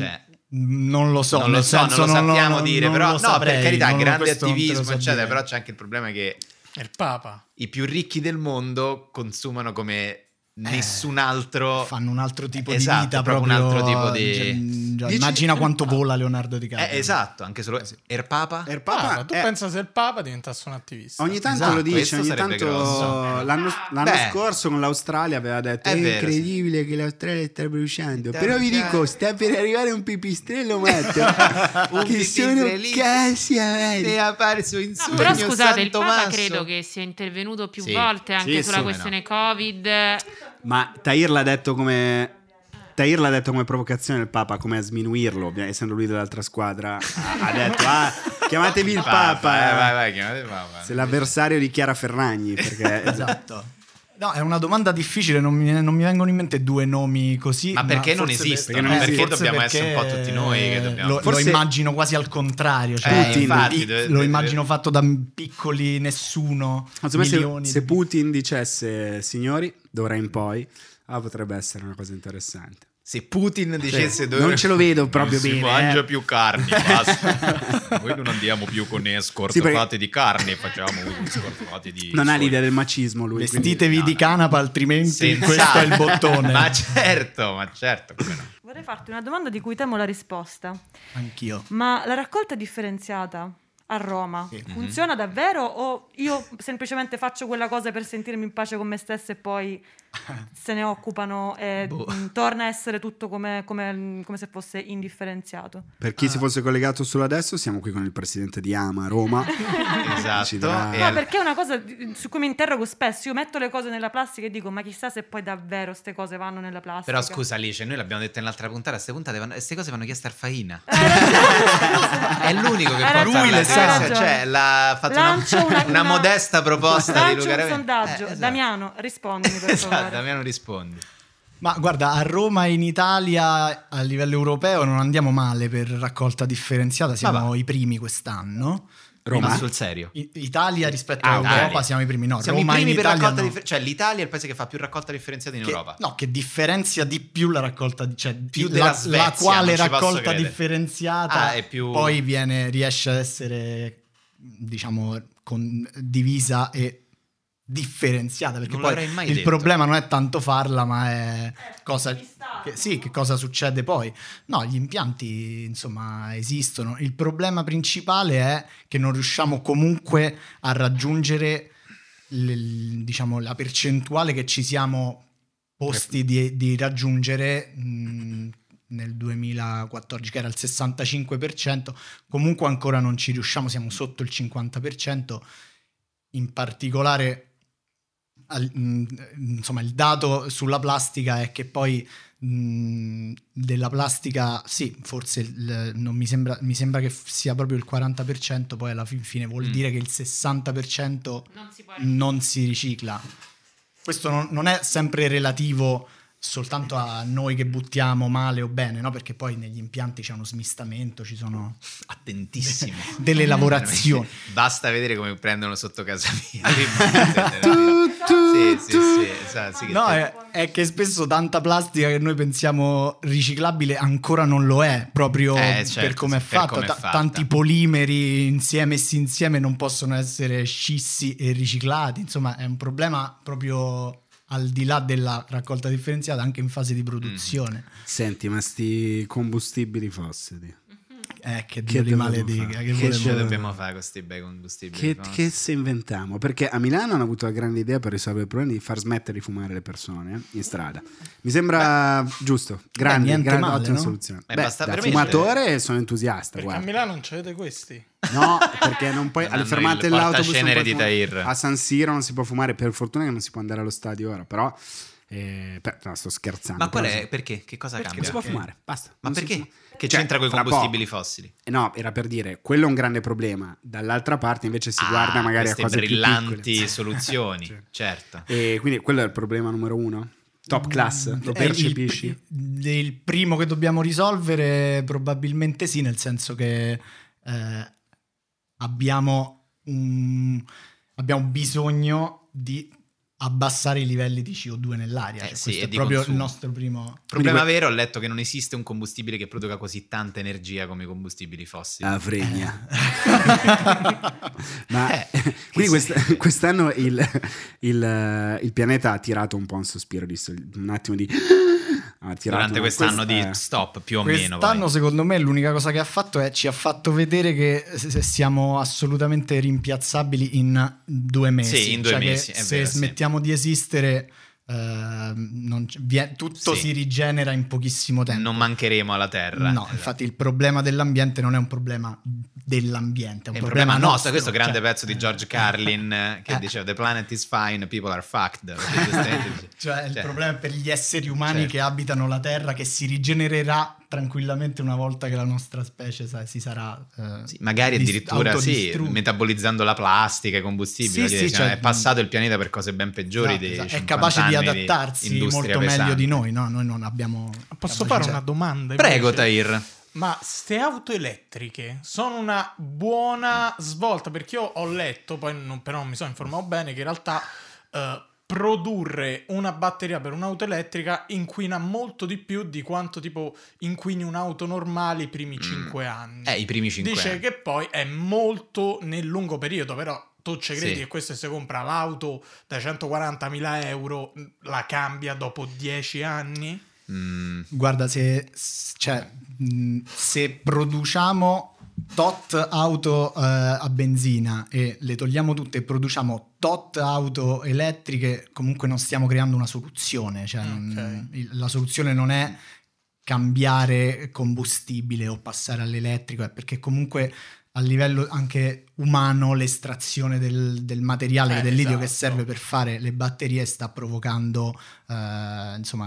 Non lo so, non lo sappiamo dire, però saprei, per carità, grande attivismo eccetera, però c'è anche il problema che il Papa, i più ricchi del mondo consumano come nessun altro, fanno un altro tipo di vita, proprio un altro tipo di immagina quanto vola Leonardo DiCaprio. Esatto, anche solo il Papa. Tu pensa se il Papa diventasse un attivista? Ogni tanto lo dice, ogni tanto l'anno scorso con l'Australia aveva detto è incredibile che l'Australia sta bruciando, però vi dico sta per arrivare un pipistrello matto che sono casi è apparso in sogno. Però scusate, il Papa Tommaso credo che sia intervenuto più volte anche sulla questione Covid. Ma Tahir l'ha detto come provocazione il Papa, come a sminuirlo, essendo lui dell'altra squadra. Ha detto chiamatevi il Papa. Vai, chiamate il Papa. Se l'avversario di Chiara Ferragni, perché esatto. No, è una domanda difficile, non mi vengono in mente 2 nomi così. Ma perché non esistono? Perché dobbiamo essere un po' tutti noi che dobbiamo... Lo immagino quasi al contrario, cioè lo immagino fatto da piccoli nessuno, milioni. Se Putin dicesse signori, d'ora in poi, potrebbe essere una cosa interessante. Se Putin dicesse non ce lo vedo proprio non bene. Si mangia più carni, basta. Noi non andiamo più con scorte fate di carne, facciamo scorte fate di... Non ha l'idea del macismo lui. Vestitevi di canapa, altrimenti questo è il bottone. ma certo, come no. Vorrei farti una domanda di cui temo la risposta. Anch'io. Ma la raccolta differenziata a Roma funziona davvero o io semplicemente faccio quella cosa per sentirmi in pace con me stessa e poi se ne occupano e torna a essere tutto come se fosse indifferenziato. Per chi si fosse collegato solo adesso, siamo qui con il presidente di AMA Roma. Esatto. No, perché è una cosa su cui mi interrogo spesso. Io metto le cose nella plastica e dico, ma chissà se poi davvero queste cose vanno nella plastica. Però scusa Alice, noi l'abbiamo detto nell'altra puntata, queste cose vanno chieste al Faina. È l'unico che può lui le sa. Cioè, l'ha fatto una modesta proposta di Luca Ravenna. Un sondaggio. Esatto. Damiano, rispondimi per favore. Damiano rispondi. Ma guarda, a Roma e in Italia a livello europeo non andiamo male per raccolta differenziata, siamo i primi quest'anno. Roma? Ma sul serio? Italia rispetto all'Europa siamo i primi. No, siamo Roma i primi in per Italia raccolta no. cioè l'Italia è il paese che fa più raccolta differenziata in Europa. No, che differenzia di più la raccolta, cioè più della Svezia, la quale non ci posso raccolta credere. differenziata è più... poi riesce ad essere, diciamo, divisa e differenziata, perché Non poi l'avrei mai il detto. problema non è tanto farla, ma è che cosa succede poi. No, gli impianti insomma esistono, il problema principale è che non riusciamo comunque a raggiungere diciamo la percentuale che ci siamo posti di raggiungere nel 2014, che era il 65%. Comunque ancora non ci riusciamo, siamo sotto il 50%. In particolare insomma il dato sulla plastica è che poi della plastica sì, forse non mi sembra che sia proprio il 40%, poi alla fine vuol dire che il 60% non si ricicla. Questo non è sempre relativo soltanto a noi che buttiamo male o bene, no? Perché poi negli impianti c'è uno smistamento, ci sono attentissimo delle lavorazioni. Basta vedere come prendono sotto casa mia. Sì, no, è che spesso tanta plastica che noi pensiamo riciclabile ancora non lo è, proprio certo, per come è fatta. Tanti polimeri messi insieme non possono essere scissi e riciclati. Insomma, è un problema proprio al di là della raccolta differenziata, anche in fase di produzione. Senti, ma sti combustibili fossili, che dobbiamo fare con questi bei combustibili? Che se inventiamo? Perché a Milano hanno avuto la grande idea per risolvere il problema di far smettere di fumare le persone in strada. Mi sembra giusto, grande ottima soluzione. Da fumatore sono entusiasta. Perché a Milano non c'avete questi? No, perché non puoi alle fermate dell'autobus di Tahir. A San Siro non si può fumare, per fortuna che non si può andare allo stadio ora, però no, sto scherzando. Ma qual è? Perché? Che cosa cambia? Non si può fumare, basta. Ma perché? Che c'entra con i combustibili fossili? No, era per dire, quello è un grande problema. Dall'altra parte invece si guarda magari a cose brillanti più piccole. soluzioni, certo. E quindi quello è il problema numero uno. Top class, lo percepisci? Il primo che dobbiamo risolvere probabilmente sì, nel senso che abbiamo bisogno di abbassare i livelli di CO2 nell'aria. Questo è proprio consumo. Il nostro primo problema vero. Ho letto che non esiste un combustibile che produca così tanta energia come i combustibili fossili. La fregna. Quindi quest'anno il pianeta ha tirato un po' un sospiro, un attimo di durante quest'anno di stop, più o meno. Quest'anno secondo me l'unica cosa che ha fatto ci ha fatto vedere che siamo assolutamente rimpiazzabili in 2 mesi. Sì, in 2 mesi. Se smettiamo di esistere tutto si rigenera in pochissimo tempo. Non mancheremo alla Terra. No, infatti il problema dell'ambiente non è un problema dell'ambiente, è un problema nostro. Questo grande pezzo di George Carlin che diceva The planet is fine, people are fucked. Cioè il problema è per gli esseri umani che abitano la Terra, che si rigenererà tranquillamente una volta che la nostra specie si sarà magari addirittura metabolizzando la plastica, i combustibili. È passato il pianeta per cose ben peggiori. È capace di adattarsi molto meglio di noi, no? Noi non abbiamo. Posso fare una domanda? Prego, Tahir. Ma ste auto elettriche sono una buona svolta? Perché io ho letto, poi però non mi sono informato bene, che in realtà produrre una batteria per un'auto elettrica inquina molto di più di quanto tipo inquini un'auto normale i primi 5 anni. I primi 5 anni. Dice che poi è molto nel lungo periodo, però tu ci credi che questo se compra l'auto da 140.000 euro la cambia dopo 10 anni? Guarda, se produciamo tot auto a benzina e le togliamo tutte e produciamo tot auto elettriche, comunque non stiamo creando una soluzione, cioè la soluzione non è cambiare combustibile o passare all'elettrico, perché comunque a livello anche umano l'estrazione del materiale, del lidio che serve per fare le batterie sta provocando insomma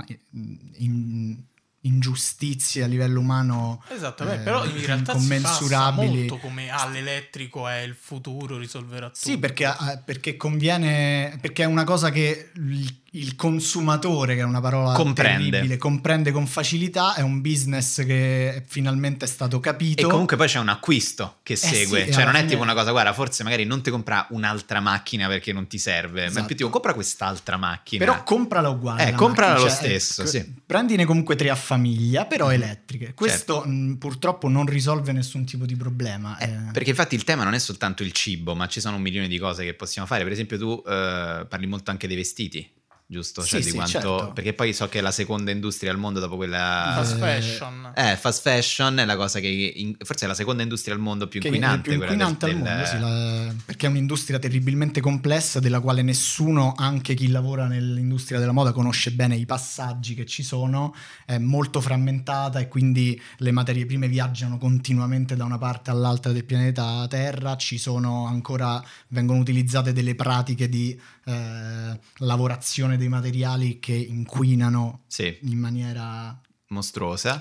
ingiustizie a livello umano, però in realtà si passa molto come l'elettrico è il futuro, risolverà tutto. Sì, perché conviene, perché è una cosa che il consumatore, che è una parola terribile, comprende con facilità, è un business che finalmente è stato capito. E comunque poi c'è un acquisto che segue, sì, cioè non è tipo una cosa, guarda, forse magari non ti compra un'altra macchina perché non ti serve, ma è più tipo compra quest'altra macchina. Però comprala uguale. Comprala lo stesso, sì. Prendine comunque 3 a famiglia, però elettriche. Questo purtroppo non risolve nessun tipo di problema. Perché infatti il tema non è soltanto il cibo, ma ci sono 1 milione di cose che possiamo fare. Per esempio tu parli molto anche dei vestiti, giusto? Cioè di quanto, certo. Perché poi so che è la seconda industria al mondo dopo quella fast fashion. Fast fashion è la cosa che forse è la seconda industria al mondo più inquinante, al mondo, sì, perché è un'industria terribilmente complessa della quale nessuno, anche chi lavora nell'industria della moda, conosce bene i passaggi che ci sono, è molto frammentata e quindi le materie prime viaggiano continuamente da una parte all'altra del pianeta Terra, vengono utilizzate delle pratiche di lavorazione dei materiali che inquinano in maniera mostruosa.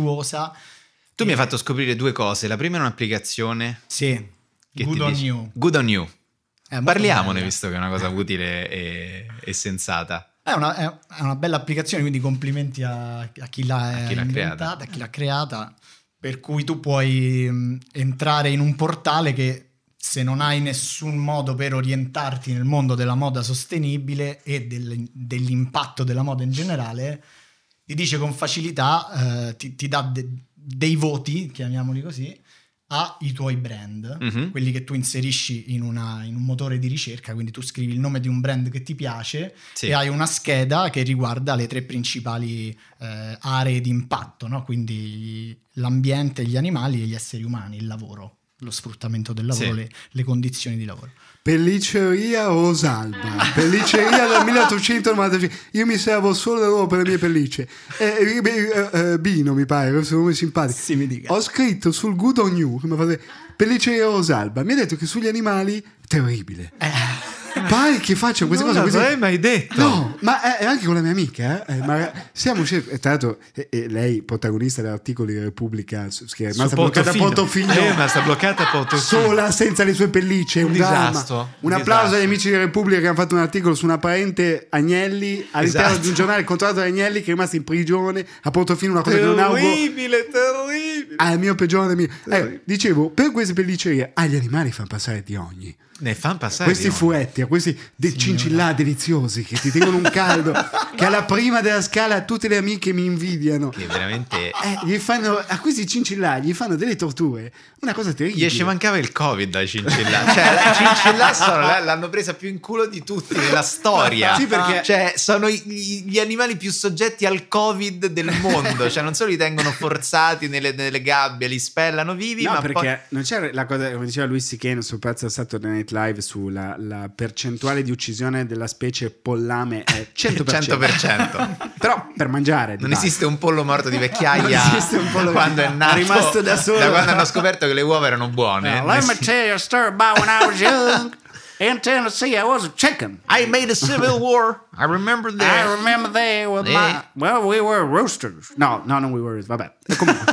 Tu mi hai fatto scoprire 2 cose. La prima è un'applicazione. Sì. Good on you. Parliamone, bella, visto che è una cosa utile e sensata. È una bella applicazione, quindi complimenti a chi l'ha inventata, a chi l'ha creata, per cui tu puoi entrare in un portale che, se non hai nessun modo per orientarti nel mondo della moda sostenibile e dell'impatto della moda in generale, ti dice con facilità, ti dà dei voti, chiamiamoli così, ai tuoi brand, quelli che tu inserisci in un motore di ricerca. Quindi tu scrivi il nome di un brand che ti piace e hai una scheda che riguarda le 3 principali aree di impatto, no? Quindi l'ambiente, gli animali e gli esseri umani, il lavoro, lo sfruttamento del lavoro, le condizioni di lavoro. Pellicceria Rosalba, pellicceria del 1895. Io mi servo solo dell'uovo per le mie pellicce. Bino, mi pare, sono nome simpatico. Sì, mi dica. Ho scritto sul Good on You, come fate, pellicceria Rosalba. Mi ha detto che sugli animali terribile. Pare che faccia queste cose. Non l'avrei mai detto. No, ma anche con la mia amica. Ma siamo tra l'altro, lei protagonista dell'articolo di Repubblica, che è rimasta bloccata a Portofino. Ma sta bloccata a Portofino. Sola, senza le sue pellicce. Un disastro. Un applauso agli amici di Repubblica che hanno fatto un articolo su una parente Agnelli all'interno di un giornale controllato da Agnelli, che è rimasta in prigione a Portofino. Una cosa che non auguro. Terribile. Il mio peggiore nemico. Dicevo, per queste pelliccerie agli animali fanno passare di ogni. Ne fanno passare questi fuetti, a questi cincillà deliziosi che ti tengono un caldo, che alla prima della scala tutte le amiche mi invidiano, che veramente gli fanno, a questi cincillà gli fanno delle torture, una cosa terribile. Gli ci mancava il Covid ai cincillà, cioè la cincillà l'hanno presa più in culo di tutti nella storia. Sì, perché cioè sono gli animali più soggetti al Covid del mondo, cioè non solo li tengono forzati nelle gabbie, li spellano vivi, no, ma perché poi non c'era la cosa, come diceva Louis C.K. nel suo pezzo Saturday Night Live, sulla la percentuale di uccisione della specie pollame è 100%. Però per mangiare non esiste un pollo morto di vecchiaia. Non esiste un pollo quando è nato, è rimasto da solo, da quando hanno scoperto che le uova erano buone. Let me tell you a story about when I was young. In Tennessee, I was a chicken. I made a civil war. I remember that. I remember that with we were roosters. No, we were. Vabbè. Comunque.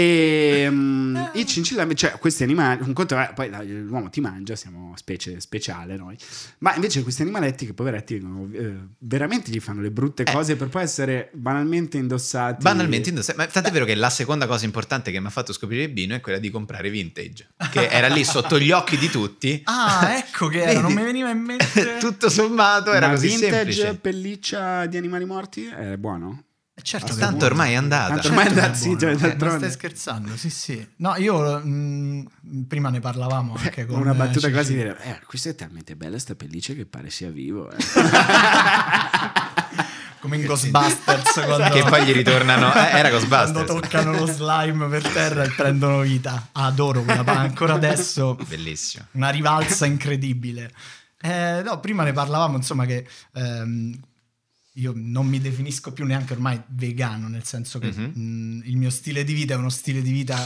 I cincillami, cioè questi animali, un conto è, poi l'uomo ti mangia, siamo specie speciale noi, ma invece questi animaletti che poveretti veramente gli fanno le brutte cose per poi essere banalmente indossati. Ma tant'è vero che la seconda cosa importante che mi ha fatto scoprire Bino è quella di comprare vintage, che era lì sotto gli occhi di tutti. Ecco che era, non mi veniva in mente. Tutto sommato era così vintage semplice. Pelliccia di animali morti è buono? Certo, tanto ormai è andata. Non stai scherzando, sì. No, io prima ne parlavamo anche con una battuta quasi dire, questa è talmente bella sta pelliccia che pare sia vivo. come in Ghostbusters quando, che poi gli ritornano era Ghostbusters quando toccano lo slime per terra e prendono vita. Adoro quella ancora adesso, bellissimo, una rivalsa incredibile. No, prima ne parlavamo, insomma, che io non mi definisco più neanche ormai vegano, nel senso che il mio stile di vita è uno stile di vita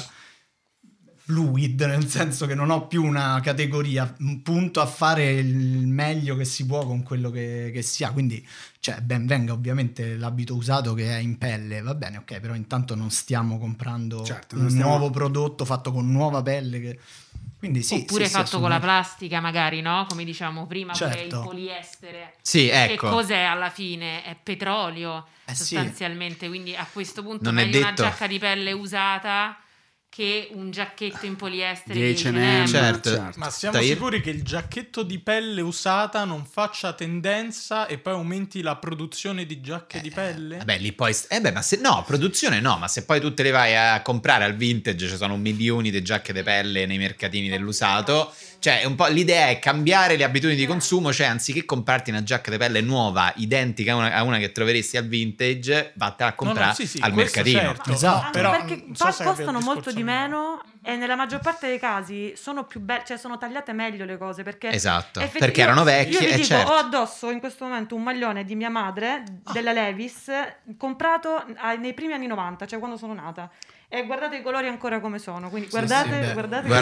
fluid, nel senso che non ho più una categoria, punto a fare il meglio che si può con quello che si ha, quindi cioè ben venga ovviamente l'abito usato che è in pelle, va bene, ok, però intanto non stiamo comprando nuovo prodotto fatto con nuova pelle quindi sì, oppure fatto con la plastica magari, no? Come dicevamo prima, pure il poliestere. Sì, ecco. Che cos'è alla fine? È petrolio sostanzialmente, quindi a questo punto non meglio è detto... una giacca di pelle usata che un giacchetto in poliestere di H&M. Certo. Ma siamo sicuri che il giacchetto di pelle usata non faccia tendenza e poi aumenti la produzione di giacche di pelle? Vabbè, lì poi ma se no, produzione no, ma se poi tu te le vai a comprare al vintage, ci sono milioni di giacche di pelle nei mercatini dell'usato. Cioè, un po' l'idea è cambiare le abitudini di consumo, cioè anziché comprarti una giacca di pelle nuova, identica a una che troveresti al vintage, vattene a comprare al mercatino. Certo. Esatto. Anche Però perché non so se costano molto di meno. meno e nella maggior parte dei casi sono più belle, cioè sono tagliate meglio le cose, perché esatto, perché erano vecchie. Io vi dico, certo. ho addosso in questo momento un maglione di mia madre della Levi's comprato nei primi anni 90, cioè quando sono nata. E guardate i colori ancora come sono, quindi guardate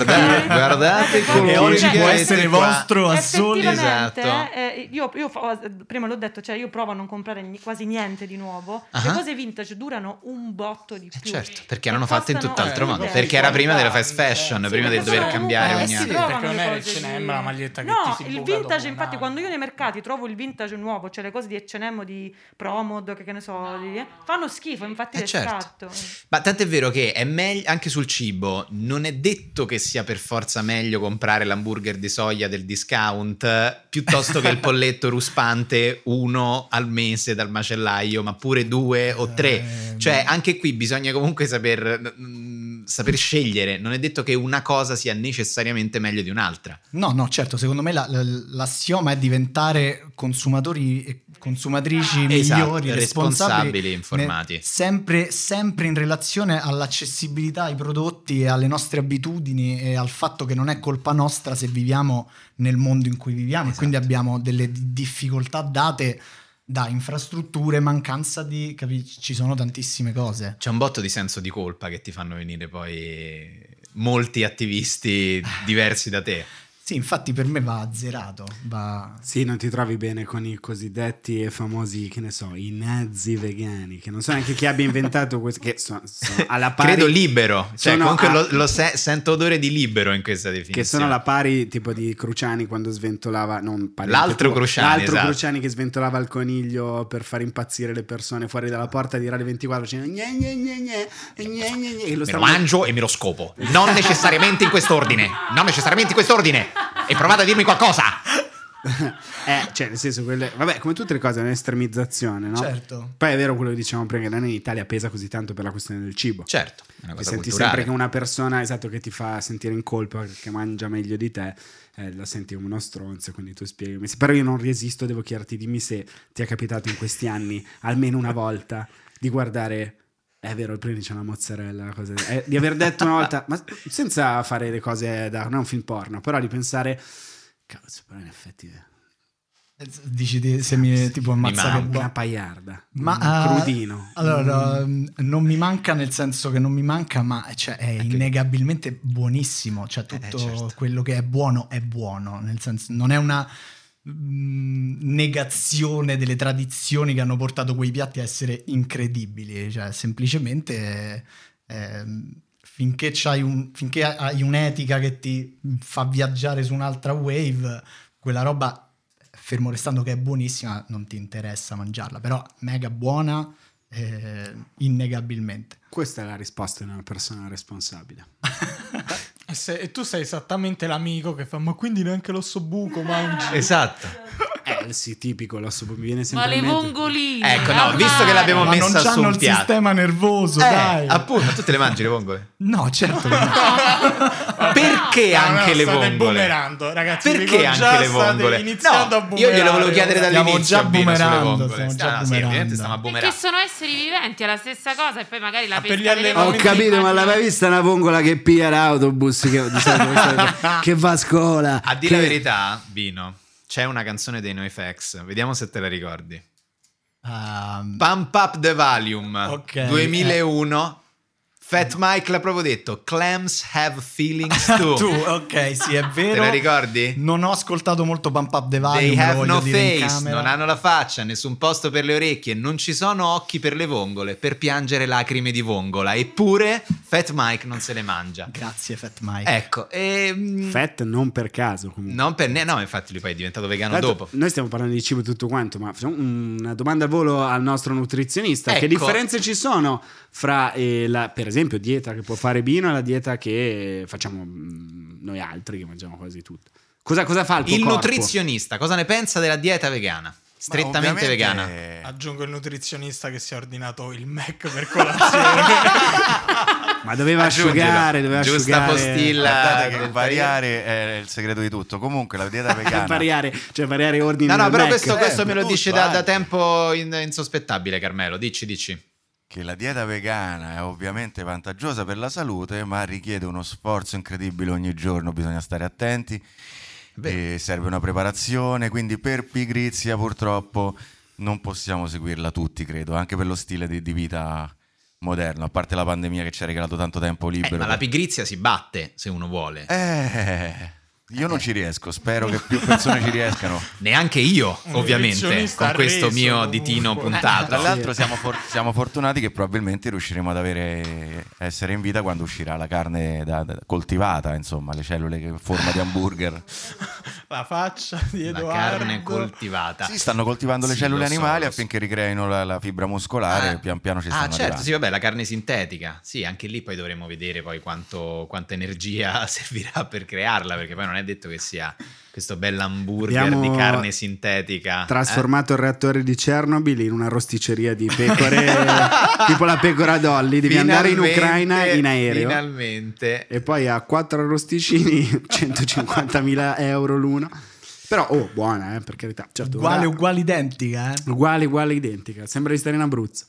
i colori, e oggi può essere vostro a soli. Effettivamente, esatto. io prima l'ho detto, cioè io provo a non comprare quasi niente di nuovo. Le cose vintage durano un botto di più. Certo, perché erano fatte in costano tutt'altro modo, idee. perché era prima della fast fashion, prima di dover cambiare ogni sì, anno. perché non era il H&M la maglietta che ti si il buca vintage, dopo infatti, quando io nei mercati trovo il vintage nuovo, cioè le cose di H&M, di Promod, che ne so, fanno schifo, infatti le scarto. Ma tant'è vero che è meglio anche sul cibo, non è detto che sia per forza meglio comprare l'hamburger di soia del discount piuttosto che il polletto ruspante uno al mese dal macellaio, ma pure 2 o 3. Cioè anche qui bisogna comunque saper scegliere, non è detto che una cosa sia necessariamente meglio di un'altra. No, certo, secondo me l'assioma è diventare consumatori e consumatrici migliori, responsabili, informati. Sempre in relazione all'accessibilità ai prodotti e alle nostre abitudini e al fatto che non è colpa nostra se viviamo nel mondo in cui viviamo, e quindi abbiamo delle difficoltà date da infrastrutture, mancanza di ci sono tantissime cose. C'è un botto di senso di colpa che ti fanno venire poi molti attivisti diversi da te. Sì, infatti per me va azzerato. Sì, non ti trovi bene con i cosiddetti e famosi, che ne so, i nazi vegani, che non so neanche chi abbia inventato questo, che sono alla pari... Credo Libero, cioè comunque sento odore di Libero in questa definizione. Che sono alla pari tipo di Cruciani quando sventolava, l'altro Cruciani, esatto. Cruciani che sventolava il coniglio per far impazzire le persone fuori dalla porta di Radio 24, dicendo me lo mangio e me lo scopo, non necessariamente in quest'ordine, e provate a dirmi qualcosa. Cioè nel senso vabbè, come tutte le cose è un'estremizzazione, no? Certo. Poi è vero quello che dicevamo prima, che non in Italia pesa così tanto per la questione del cibo. Certo, è una cosa senti culturale. sempre che una persona, esatto, che ti fa sentire in colpa perché mangia meglio di te, la senti come uno stronzo, quindi tu spiegami. Però io non resisto, devo chiederti, dimmi se ti è capitato in questi anni almeno una volta di guardare... È vero, il primo c'è una mozzarella, di aver detto una volta, ma senza fare le cose non è un film porno, però di pensare, cazzo, però in effetti dici se mi tipo ammazza una paiarda, ma crudino. Allora, non mi manca, nel senso che non mi manca, ma cioè, è innegabilmente buonissimo, cioè tutto certo. quello che è buono, nel senso non è una negazione delle tradizioni che hanno portato quei piatti a essere incredibili, cioè semplicemente finché hai un'etica che ti fa viaggiare su un'altra wave, quella roba, fermo restando che è buonissima, non ti interessa mangiarla, però mega buona, innegabilmente. Questa è la risposta di una persona responsabile. E tu sei esattamente l'amico che fa, ma quindi neanche l'ossobuco mangi? Esatto. Sì, tipico, mi viene sempre ma le vongoline, ecco, no, visto che l'abbiamo ma messa su un non c'hanno il piatto, sistema nervoso, dai. Appunto, tu te le mangi le vongole? No, certo che no. perché anche le state vongole? boomerando, ragazzi. Perché anche le vongole? Iniziando a io glielo volevo chiedere Stiamo dall'inizio. già Bino, sulle boomerando, vongole. stiamo già Sì, boomerando. ovviamente stiamo a boomerando. Perché sono esseri viventi, è la stessa cosa. E poi magari la per gli pesca delle allevamenti- Ho vongole, capito, ma immagino- l'hai mai vista una vongola che piglia l'autobus che va a scuola? A dire la Che- verità, Vino, c'è una canzone dei NoFX, vediamo se te la ricordi. Pump Up the Volume, Ok, 2001. Fat Mike l'ha proprio detto, clams have feelings too. Tu, ok, sì, è vero. Te la ricordi? Non ho ascoltato molto Pump Up the Volume. They lo have voglio no dire in face, camera. non hanno la faccia, nessun posto per le orecchie, non ci sono occhi per le vongole, per piangere lacrime di vongola. Eppure Fat Mike non se le mangia. Grazie, Fat Mike. Ecco, Fat non per caso comunque. non per no, infatti lui poi è diventato vegano Tra l'altro, dopo. noi stiamo parlando di cibo e tutto quanto, ma facciamo una domanda al volo al nostro nutrizionista. Che Ecco. differenze ci sono fra per esempio dieta che può fare Bino e la dieta che facciamo noi altri che mangiamo quasi tutto? Cosa fa il tuo Il corpo? nutrizionista, cosa ne pensa della dieta vegana? Strettamente vegana. Aggiungo il nutrizionista che si è ordinato il Mac per colazione. Ma doveva asciugare, doveva Giusta asciugare. postilla. Guardate che del variare è il segreto di tutto. Comunque la dieta vegana variare ordini. No, nel però Mac. questo me lo tutto, dice da anche. tempo insospettabile, Carmelo. Dici. che la dieta vegana è ovviamente vantaggiosa per la salute, ma richiede uno sforzo incredibile ogni giorno, bisogna stare attenti e serve una preparazione, quindi per pigrizia purtroppo non possiamo seguirla tutti, credo, anche per lo stile di vita moderno, a parte la pandemia che ci ha regalato tanto tempo libero. Ma la pigrizia si batte se uno vuole. Io non ci riesco, spero che più persone ci riescano. Neanche io, Un ovviamente, nutrizionista con questo arreso, mio comunque. ditino Tra puntato. l'altro siamo fortunati che probabilmente riusciremo ad essere in vita quando uscirà la carne coltivata, insomma, le cellule che forma di hamburger. La faccia di La Edoardo. carne coltivata. Sì, stanno coltivando le Sì, cellule lo so, animali lo so. affinché ricreino la fibra muscolare, pian piano ci stanno certo, arrivando. sì, vabbè, la carne sintetica. Sì, anche lì poi dovremo vedere poi quanta energia servirà per crearla, perché poi non è detto che sia questo bell'hamburger Abbiamo di carne sintetica. Trasformato il reattore di Chernobyl in una rosticceria di pecore, tipo la pecora Dolly. Devi andare in Ucraina in aereo. Finalmente. E poi a 4 arrosticini 150.000 euro l'uno. Però, buona, per carità. Certo, Uguale identica, uguale identica. Sembra di stare in Abruzzo.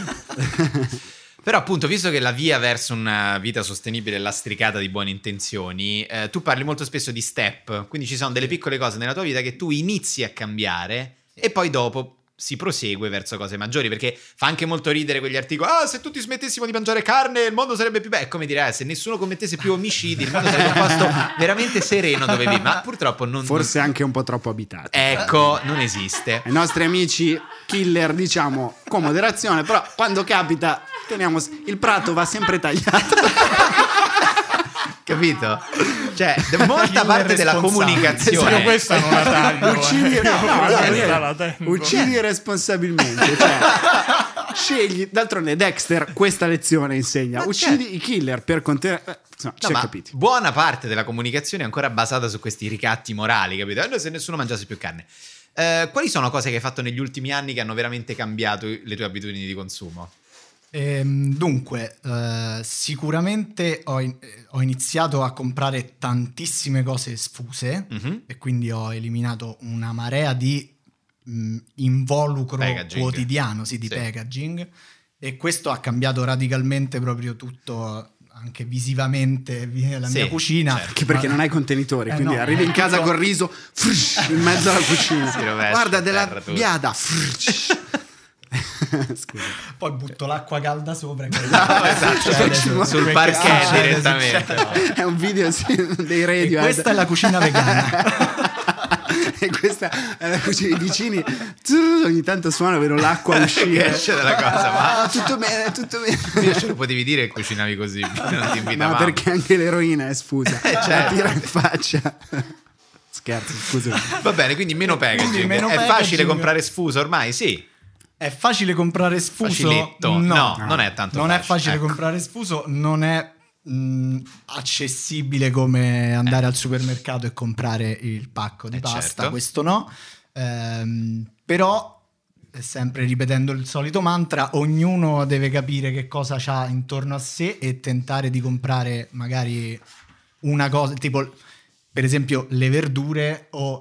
Però appunto, visto che la via verso una vita sostenibile è lastricata di buone intenzioni, tu parli molto spesso di step, quindi ci sono delle piccole cose nella tua vita che tu inizi a cambiare e poi dopo si prosegue verso cose maggiori, perché fa anche molto ridere quegli articoli: se tutti smettessimo di mangiare carne il mondo sarebbe più bello. È come dire, se nessuno commettesse più omicidi il mondo sarebbe un posto veramente sereno dove vivere, ma purtroppo non... Forse anche un po' troppo abitato. Ecco, non esiste. Ai nostri amici killer diciamo con moderazione, però quando capita teniamo il prato va sempre tagliato. Capito? Cioè, molta parte della comunicazione. Io questa non la taglio. Uccidi responsabilmente, cioè, scegli, d'altronde Dexter questa lezione insegna, Ma uccidi certo. i killer per contenere ci hai ma capito. buona parte della comunicazione è ancora basata su questi ricatti morali, capito? Allora, se nessuno mangiasse più carne. Quali sono cose che hai fatto negli ultimi anni che hanno veramente cambiato le tue abitudini di consumo? Dunque, sicuramente ho iniziato a comprare tantissime cose sfuse e quindi ho eliminato una marea di involucro Packaging. quotidiano, di packaging, e questo ha cambiato radicalmente proprio tutto, anche visivamente, la mia cucina. certo. Anche perché non hai contenitori, quindi no, arrivi in casa col riso in mezzo alla cucina. Si rovescia Guarda a della terra tutto. biada. Scusa. Poi butto l'acqua calda sopra. Esatto, sul parquet direttamente. È un video dei radio. Questa è la cucina vegana. E questa è la cucina dei vicini. Ogni tanto suona, vedo l'acqua uscire. Esce dalla cosa, ma tutto bene, tutto bene. io ce lo potevi dire che cucinavi così, non ti invitavamo. Ma perché anche l'eroina è sfusa. certo. La tira in faccia. Scherzo, scusa. Va bene, quindi meno packaging. Quindi meno è packaging. facile comprare sfuso ormai? Sì. È facile comprare sfuso? Faciletto. No, non è tanto Non è facile, facile ecco. comprare sfuso, non è accessibile come andare al supermercato e comprare il pacco di pasta, certo. questo no. Però, sempre ripetendo il solito mantra, ognuno deve capire che cosa c'ha intorno a sé e tentare di comprare magari una cosa, tipo per esempio le verdure o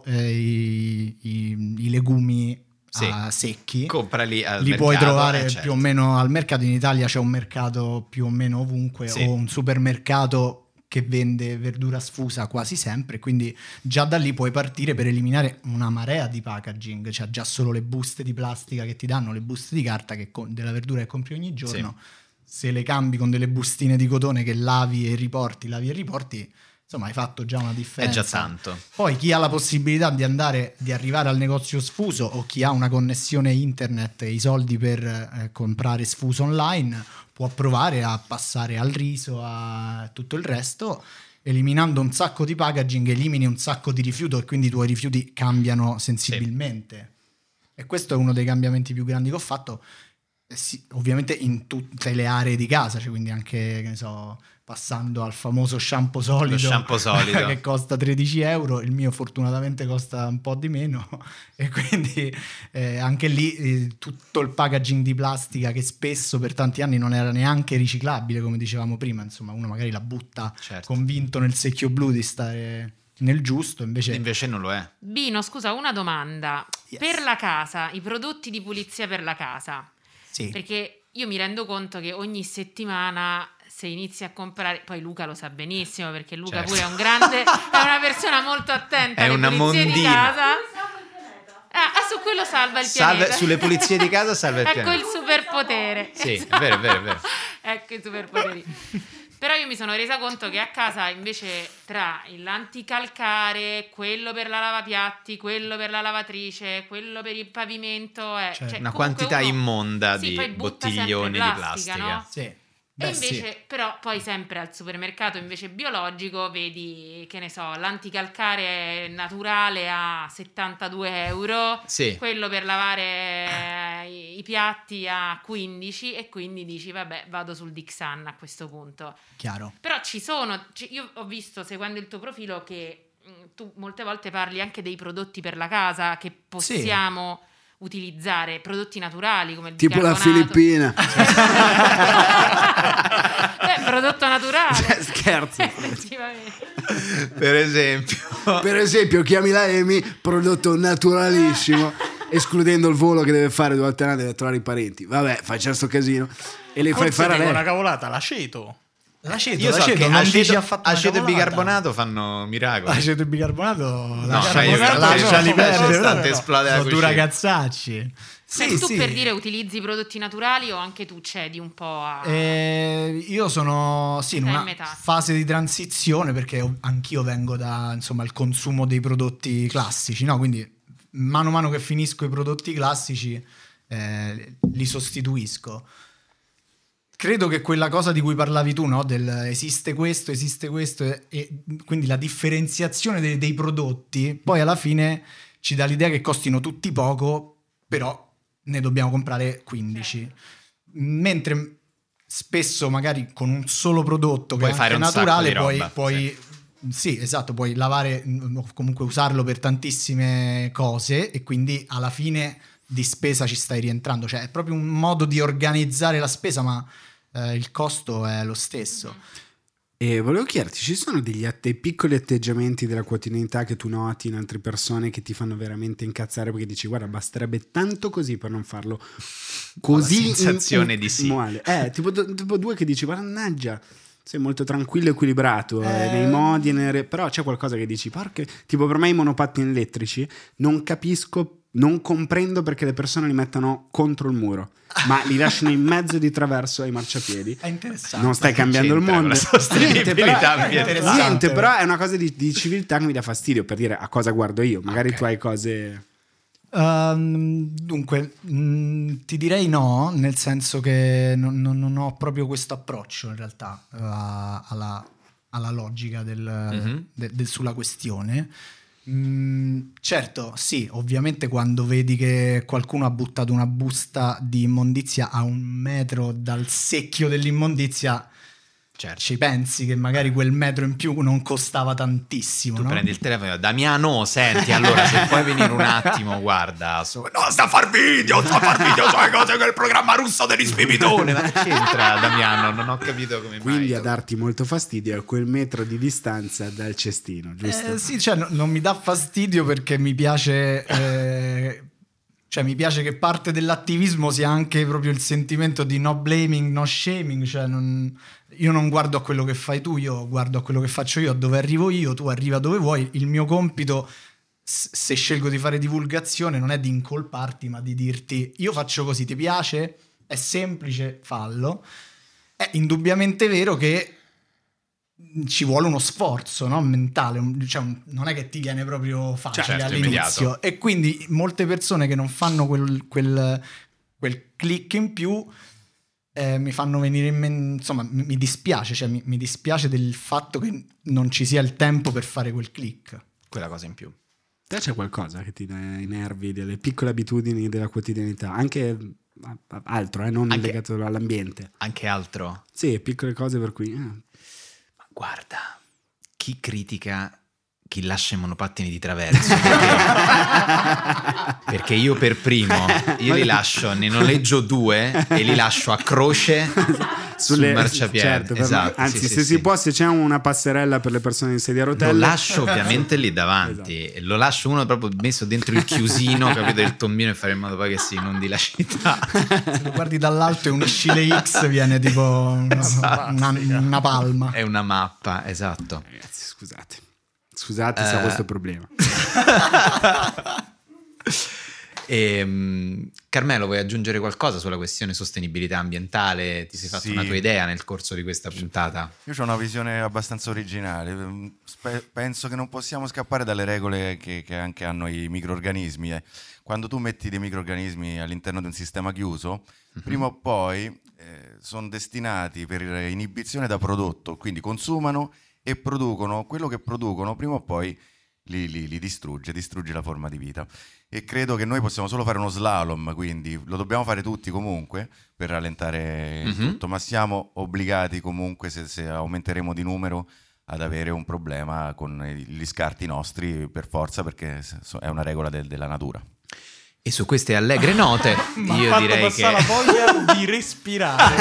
i legumi secchi, comprali al li mercato, puoi trovare certo. più o meno al mercato. In Italia c'è un mercato più o meno ovunque, o un supermercato che vende verdura sfusa quasi sempre, quindi già da lì puoi partire per eliminare una marea di packaging, cioè già solo le buste di plastica che ti danno, le buste di carta della verdura che compri ogni giorno, se le cambi con delle bustine di cotone che lavi e riporti, insomma hai fatto già una differenza. È già tanto. Poi chi ha la possibilità di arrivare al negozio sfuso, o chi ha una connessione internet e i soldi per comprare sfuso online, può provare a passare al riso, a tutto il resto. Eliminando un sacco di packaging elimini un sacco di rifiuto, e quindi i tuoi rifiuti cambiano sensibilmente. E questo è uno dei cambiamenti più grandi che ho fatto, ovviamente in tutte le aree di casa, cioè quindi anche, che ne so, passando al famoso shampoo solido, che costa 13 euro, il mio fortunatamente costa un po' di meno, e quindi anche lì tutto il packaging di plastica, che spesso per tanti anni non era neanche riciclabile, come dicevamo prima, insomma uno magari la butta convinto nel secchio blu di stare nel giusto, invece non lo è. Bino, scusa, una domanda. Per la casa, i prodotti di pulizia per la casa, perché io mi rendo conto che ogni settimana, se inizi a comprare, poi Luca lo sa benissimo, perché Luca pure è un grande, è una persona molto attenta alle pulizie di casa. Su quello salva il pianeta. Sulle pulizie di casa salva il pianeta. Ecco il superpotere. Sì, è vero. Ecco i superpoteri. Però io mi sono resa conto che a casa invece tra l'anticalcare, quello per la lavapiatti, quello per la lavatrice, quello per il pavimento, cioè una quantità immonda di poi butta bottiglioni sempre di plastica. no? Sì. E invece, però, poi sempre al supermercato invece biologico vedi, che ne so, l'anticalcare naturale a 72 euro, quello per lavare i piatti a 15, e quindi dici vabbè, vado sul Dixan a questo punto. Chiaro. Però io ho visto, seguendo il tuo profilo, che tu molte volte parli anche dei prodotti per la casa che possiamo utilizzare, prodotti naturali come il tipo bicarbonato. la Filippina. Prodotto naturale. Scherzo. Per esempio chiami la Emi, prodotto naturalissimo, escludendo il volo che deve fare 2 volte all'anno, deve trovare i parenti. Vabbè, faccia sto casino e le fai fare a lei. Una cavolata, l'aceto. Io so che aceto e bicarbonato fanno miracoli. Aceto e bicarbonato lasciali perdere, esplode la cucina. Due ragazzacci. Tu per dire utilizzi prodotti naturali, o anche tu cedi un po' a... Io sono in una fase di transizione, perché anch'io vengo da il consumo dei prodotti classici, no? Quindi mano a mano che finisco i prodotti classici li sostituisco. Credo che quella cosa di cui parlavi tu, no? Esiste questo e quindi la differenziazione dei prodotti poi alla fine ci dà l'idea che costino tutti poco, però ne dobbiamo comprare 15. Mentre spesso magari con un solo prodotto che è naturale puoi lavare o comunque usarlo per tantissime cose, e quindi alla fine di spesa ci stai rientrando, cioè è proprio un modo di organizzare la spesa, ma il costo è lo stesso. E volevo chiederti, ci sono dei piccoli atteggiamenti della quotidianità che tu noti in altre persone che ti fanno veramente incazzare, perché dici guarda, basterebbe tanto così per non farlo così? La sensazione di sì. Tipo 2 che dici mannaggia, sei molto tranquillo e equilibrato nei modi, però c'è qualcosa che dici tipo per me i monopattini elettrici non comprendo perché le persone li mettono contro il muro, ma li lasciano in mezzo di traverso ai marciapiedi. È interessante. Non stai cambiando il mondo. La sostenibilità niente, però è una cosa di civiltà che mi dà fastidio, per dire a cosa guardo io. Magari tu hai cose... Dunque, ti direi no, nel senso che non ho proprio questo approccio in realtà alla logica sulla questione. Certo, sì, ovviamente quando vedi che qualcuno ha buttato una busta di immondizia a 1 metro dal secchio dell'immondizia, Certo. Ci pensi che magari quel metro in più non costava tantissimo. Tu no? prendi il telefono, Damiano, senti, allora se puoi venire un attimo, guarda. No, sta a far video sulle cose che il programma russo dell'Ispibitone. Ma che c'entra, Damiano? Non ho capito come Quindi mai. a darti molto fastidio è quel metro di distanza dal cestino, giusto? Sì, cioè non mi dà fastidio perché mi piace... Cioè mi piace che parte dell'attivismo sia anche proprio il sentimento di no blaming, no shaming, cioè io non guardo a quello che fai tu, io guardo a quello che faccio io, a dove arrivo io, tu arriva dove vuoi. Il mio compito, se scelgo di fare divulgazione, non è di incolparti, ma di dirti io faccio così, ti piace? È semplice, fallo. È indubbiamente vero che ci vuole uno sforzo, no? Mentale, cioè non è che ti viene proprio facile all'inizio, immediato. e quindi molte persone che non fanno quel click in più mi fanno venire in mente, insomma mi dispiace, cioè mi dispiace del fatto che non ci sia il tempo per fare quel click, quella cosa in più. Te c'è qualcosa che ti dà i nervi, delle piccole abitudini della quotidianità, anche altro, non anche, legato all'ambiente, anche altro? Sì, piccole cose per cui Guarda, chi critica chi lascia i monopattini di traverso? Perché io per primo, io li lascio, ne noleggio 2 e li lascio a croce sul marciapiede. Certo, esatto, anzi, se si può, se c'è una passerella per le persone in sedia a rotelle, lo lascio ovviamente lì davanti. Esatto. Lo lascio uno proprio messo dentro il chiusino, capito, del tombino, e fare in modo poi che si inondi la città. Se lo guardi dall'alto e uno scile X viene tipo una palma. È una mappa, esatto. Ragazzi, scusate se ho questo problema. Carmelo, vuoi aggiungere qualcosa sulla questione sostenibilità ambientale? Ti sei fatto una tua idea nel corso di questa puntata? Io ho una visione abbastanza originale. Penso che non possiamo scappare dalle regole che anche hanno i microrganismi. Quando tu metti dei microrganismi all'interno di un sistema chiuso, prima o poi sono destinati per inibizione da prodotto, quindi consumano e producono quello che producono, prima o poi li distrugge la forma di vita. E credo che noi possiamo solo fare uno slalom, quindi lo dobbiamo fare tutti comunque per rallentare il tutto, ma siamo obbligati comunque, se aumenteremo di numero, ad avere un problema con gli scarti nostri per forza, perché è una regola della natura. E su queste allegre note io direi che la voglia di respirare.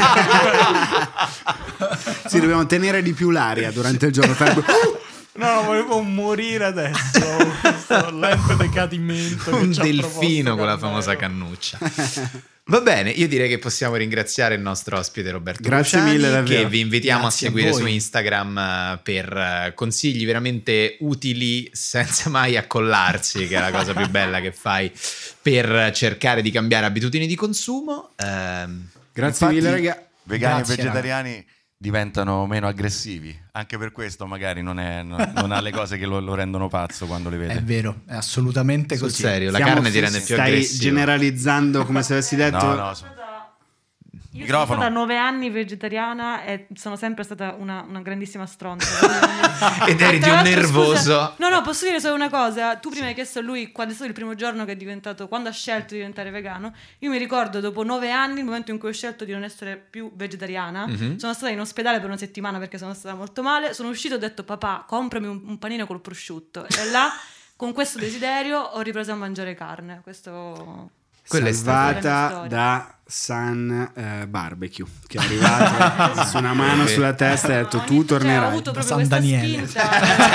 Sì, dobbiamo tenere di più l'aria durante il giorno. No, volevo morire adesso. Questo lento decadimento. Un delfino con la famosa cannuccia. Va bene, io direi che possiamo ringraziare il nostro ospite Roberto Grazie Luciani, mille, davvero. che vi invitiamo Grazie a seguire a voi. su Instagram per consigli veramente utili senza mai accollarsi, che è la cosa più bella che fai per cercare di cambiare abitudini di consumo. Grazie mille, ragazzi. Vegani Grazie, e vegetariani diventano meno aggressivi, anche per questo magari non ha le cose che lo rendono pazzo quando le vede. È vero, è assolutamente Sul così. serio, la carne ti rende più aggressivo. Stai generalizzando come se avessi detto Io Microfono. sono stata 9 anni vegetariana e sono sempre stata una grandissima stronza. Ed eri di un nervoso. No, posso dire solo una cosa. Tu prima hai chiesto a lui quando è stato il primo giorno che è diventato, quando ha scelto di diventare vegano. Io mi ricordo dopo 9 anni, il momento in cui ho scelto di non essere più vegetariana, sono stata in ospedale per una settimana perché sono stata molto male. Sono uscito e ho detto: papà, comprami un panino col prosciutto. E là, con questo desiderio, ho ripreso a mangiare carne. Questo... Quella è stata salvata da San Barbecue, che è arrivato su una mano sulla testa e ha detto tu Cioè, ho tornerai. avuto proprio San questa Daniele. spinta.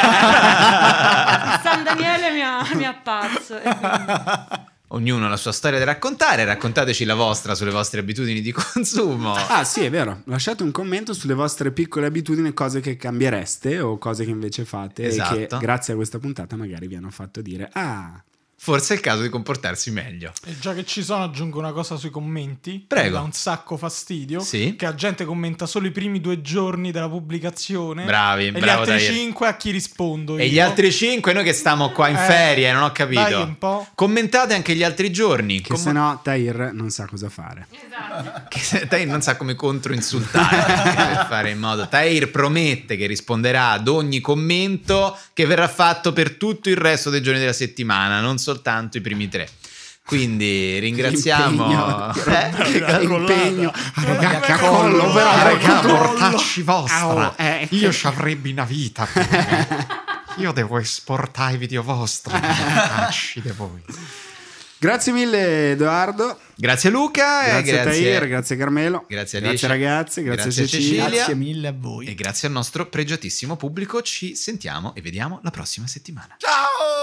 Il San Daniele mi ha apparso. E quindi... Ognuno ha la sua storia da raccontare, raccontateci la vostra sulle vostre abitudini di consumo. Ah sì, è vero, lasciate un commento sulle vostre piccole abitudini, cose che cambiereste o cose che invece fate Esatto. e che grazie a questa puntata magari vi hanno fatto dire Forse è il caso di comportarsi meglio. E già che ci sono, aggiungo una cosa sui commenti. Prego. Mi dà un sacco fastidio. Sì. Che la gente commenta solo i primi 2 giorni della pubblicazione. Bravi, e bravo gli altri Tahir. 5 a chi rispondo E io. gli altri 5 noi che stiamo qua in ferie, non ho capito. dai un po'. Commentate anche gli altri giorni. che se no Tahir non sa cosa fare. Tahir non sa come controinsultare per fare in modo. Tahir promette che risponderà ad ogni commento che verrà fatto per tutto il resto dei giorni della settimana, non soltanto i primi 3. Quindi ringraziamo l'impegno a collo, però portacci vostra. Io ci avrebbe una vita. Io devo esportare i video vostri. Di voi. Grazie mille Edoardo. Grazie Luca. Grazie a Tahir, grazie Carmelo. Grazie Alice. Grazie ragazzi, grazie Cecilia. Grazie mille a voi. E grazie al nostro pregiatissimo pubblico. Ci sentiamo e vediamo la prossima settimana. Ciao!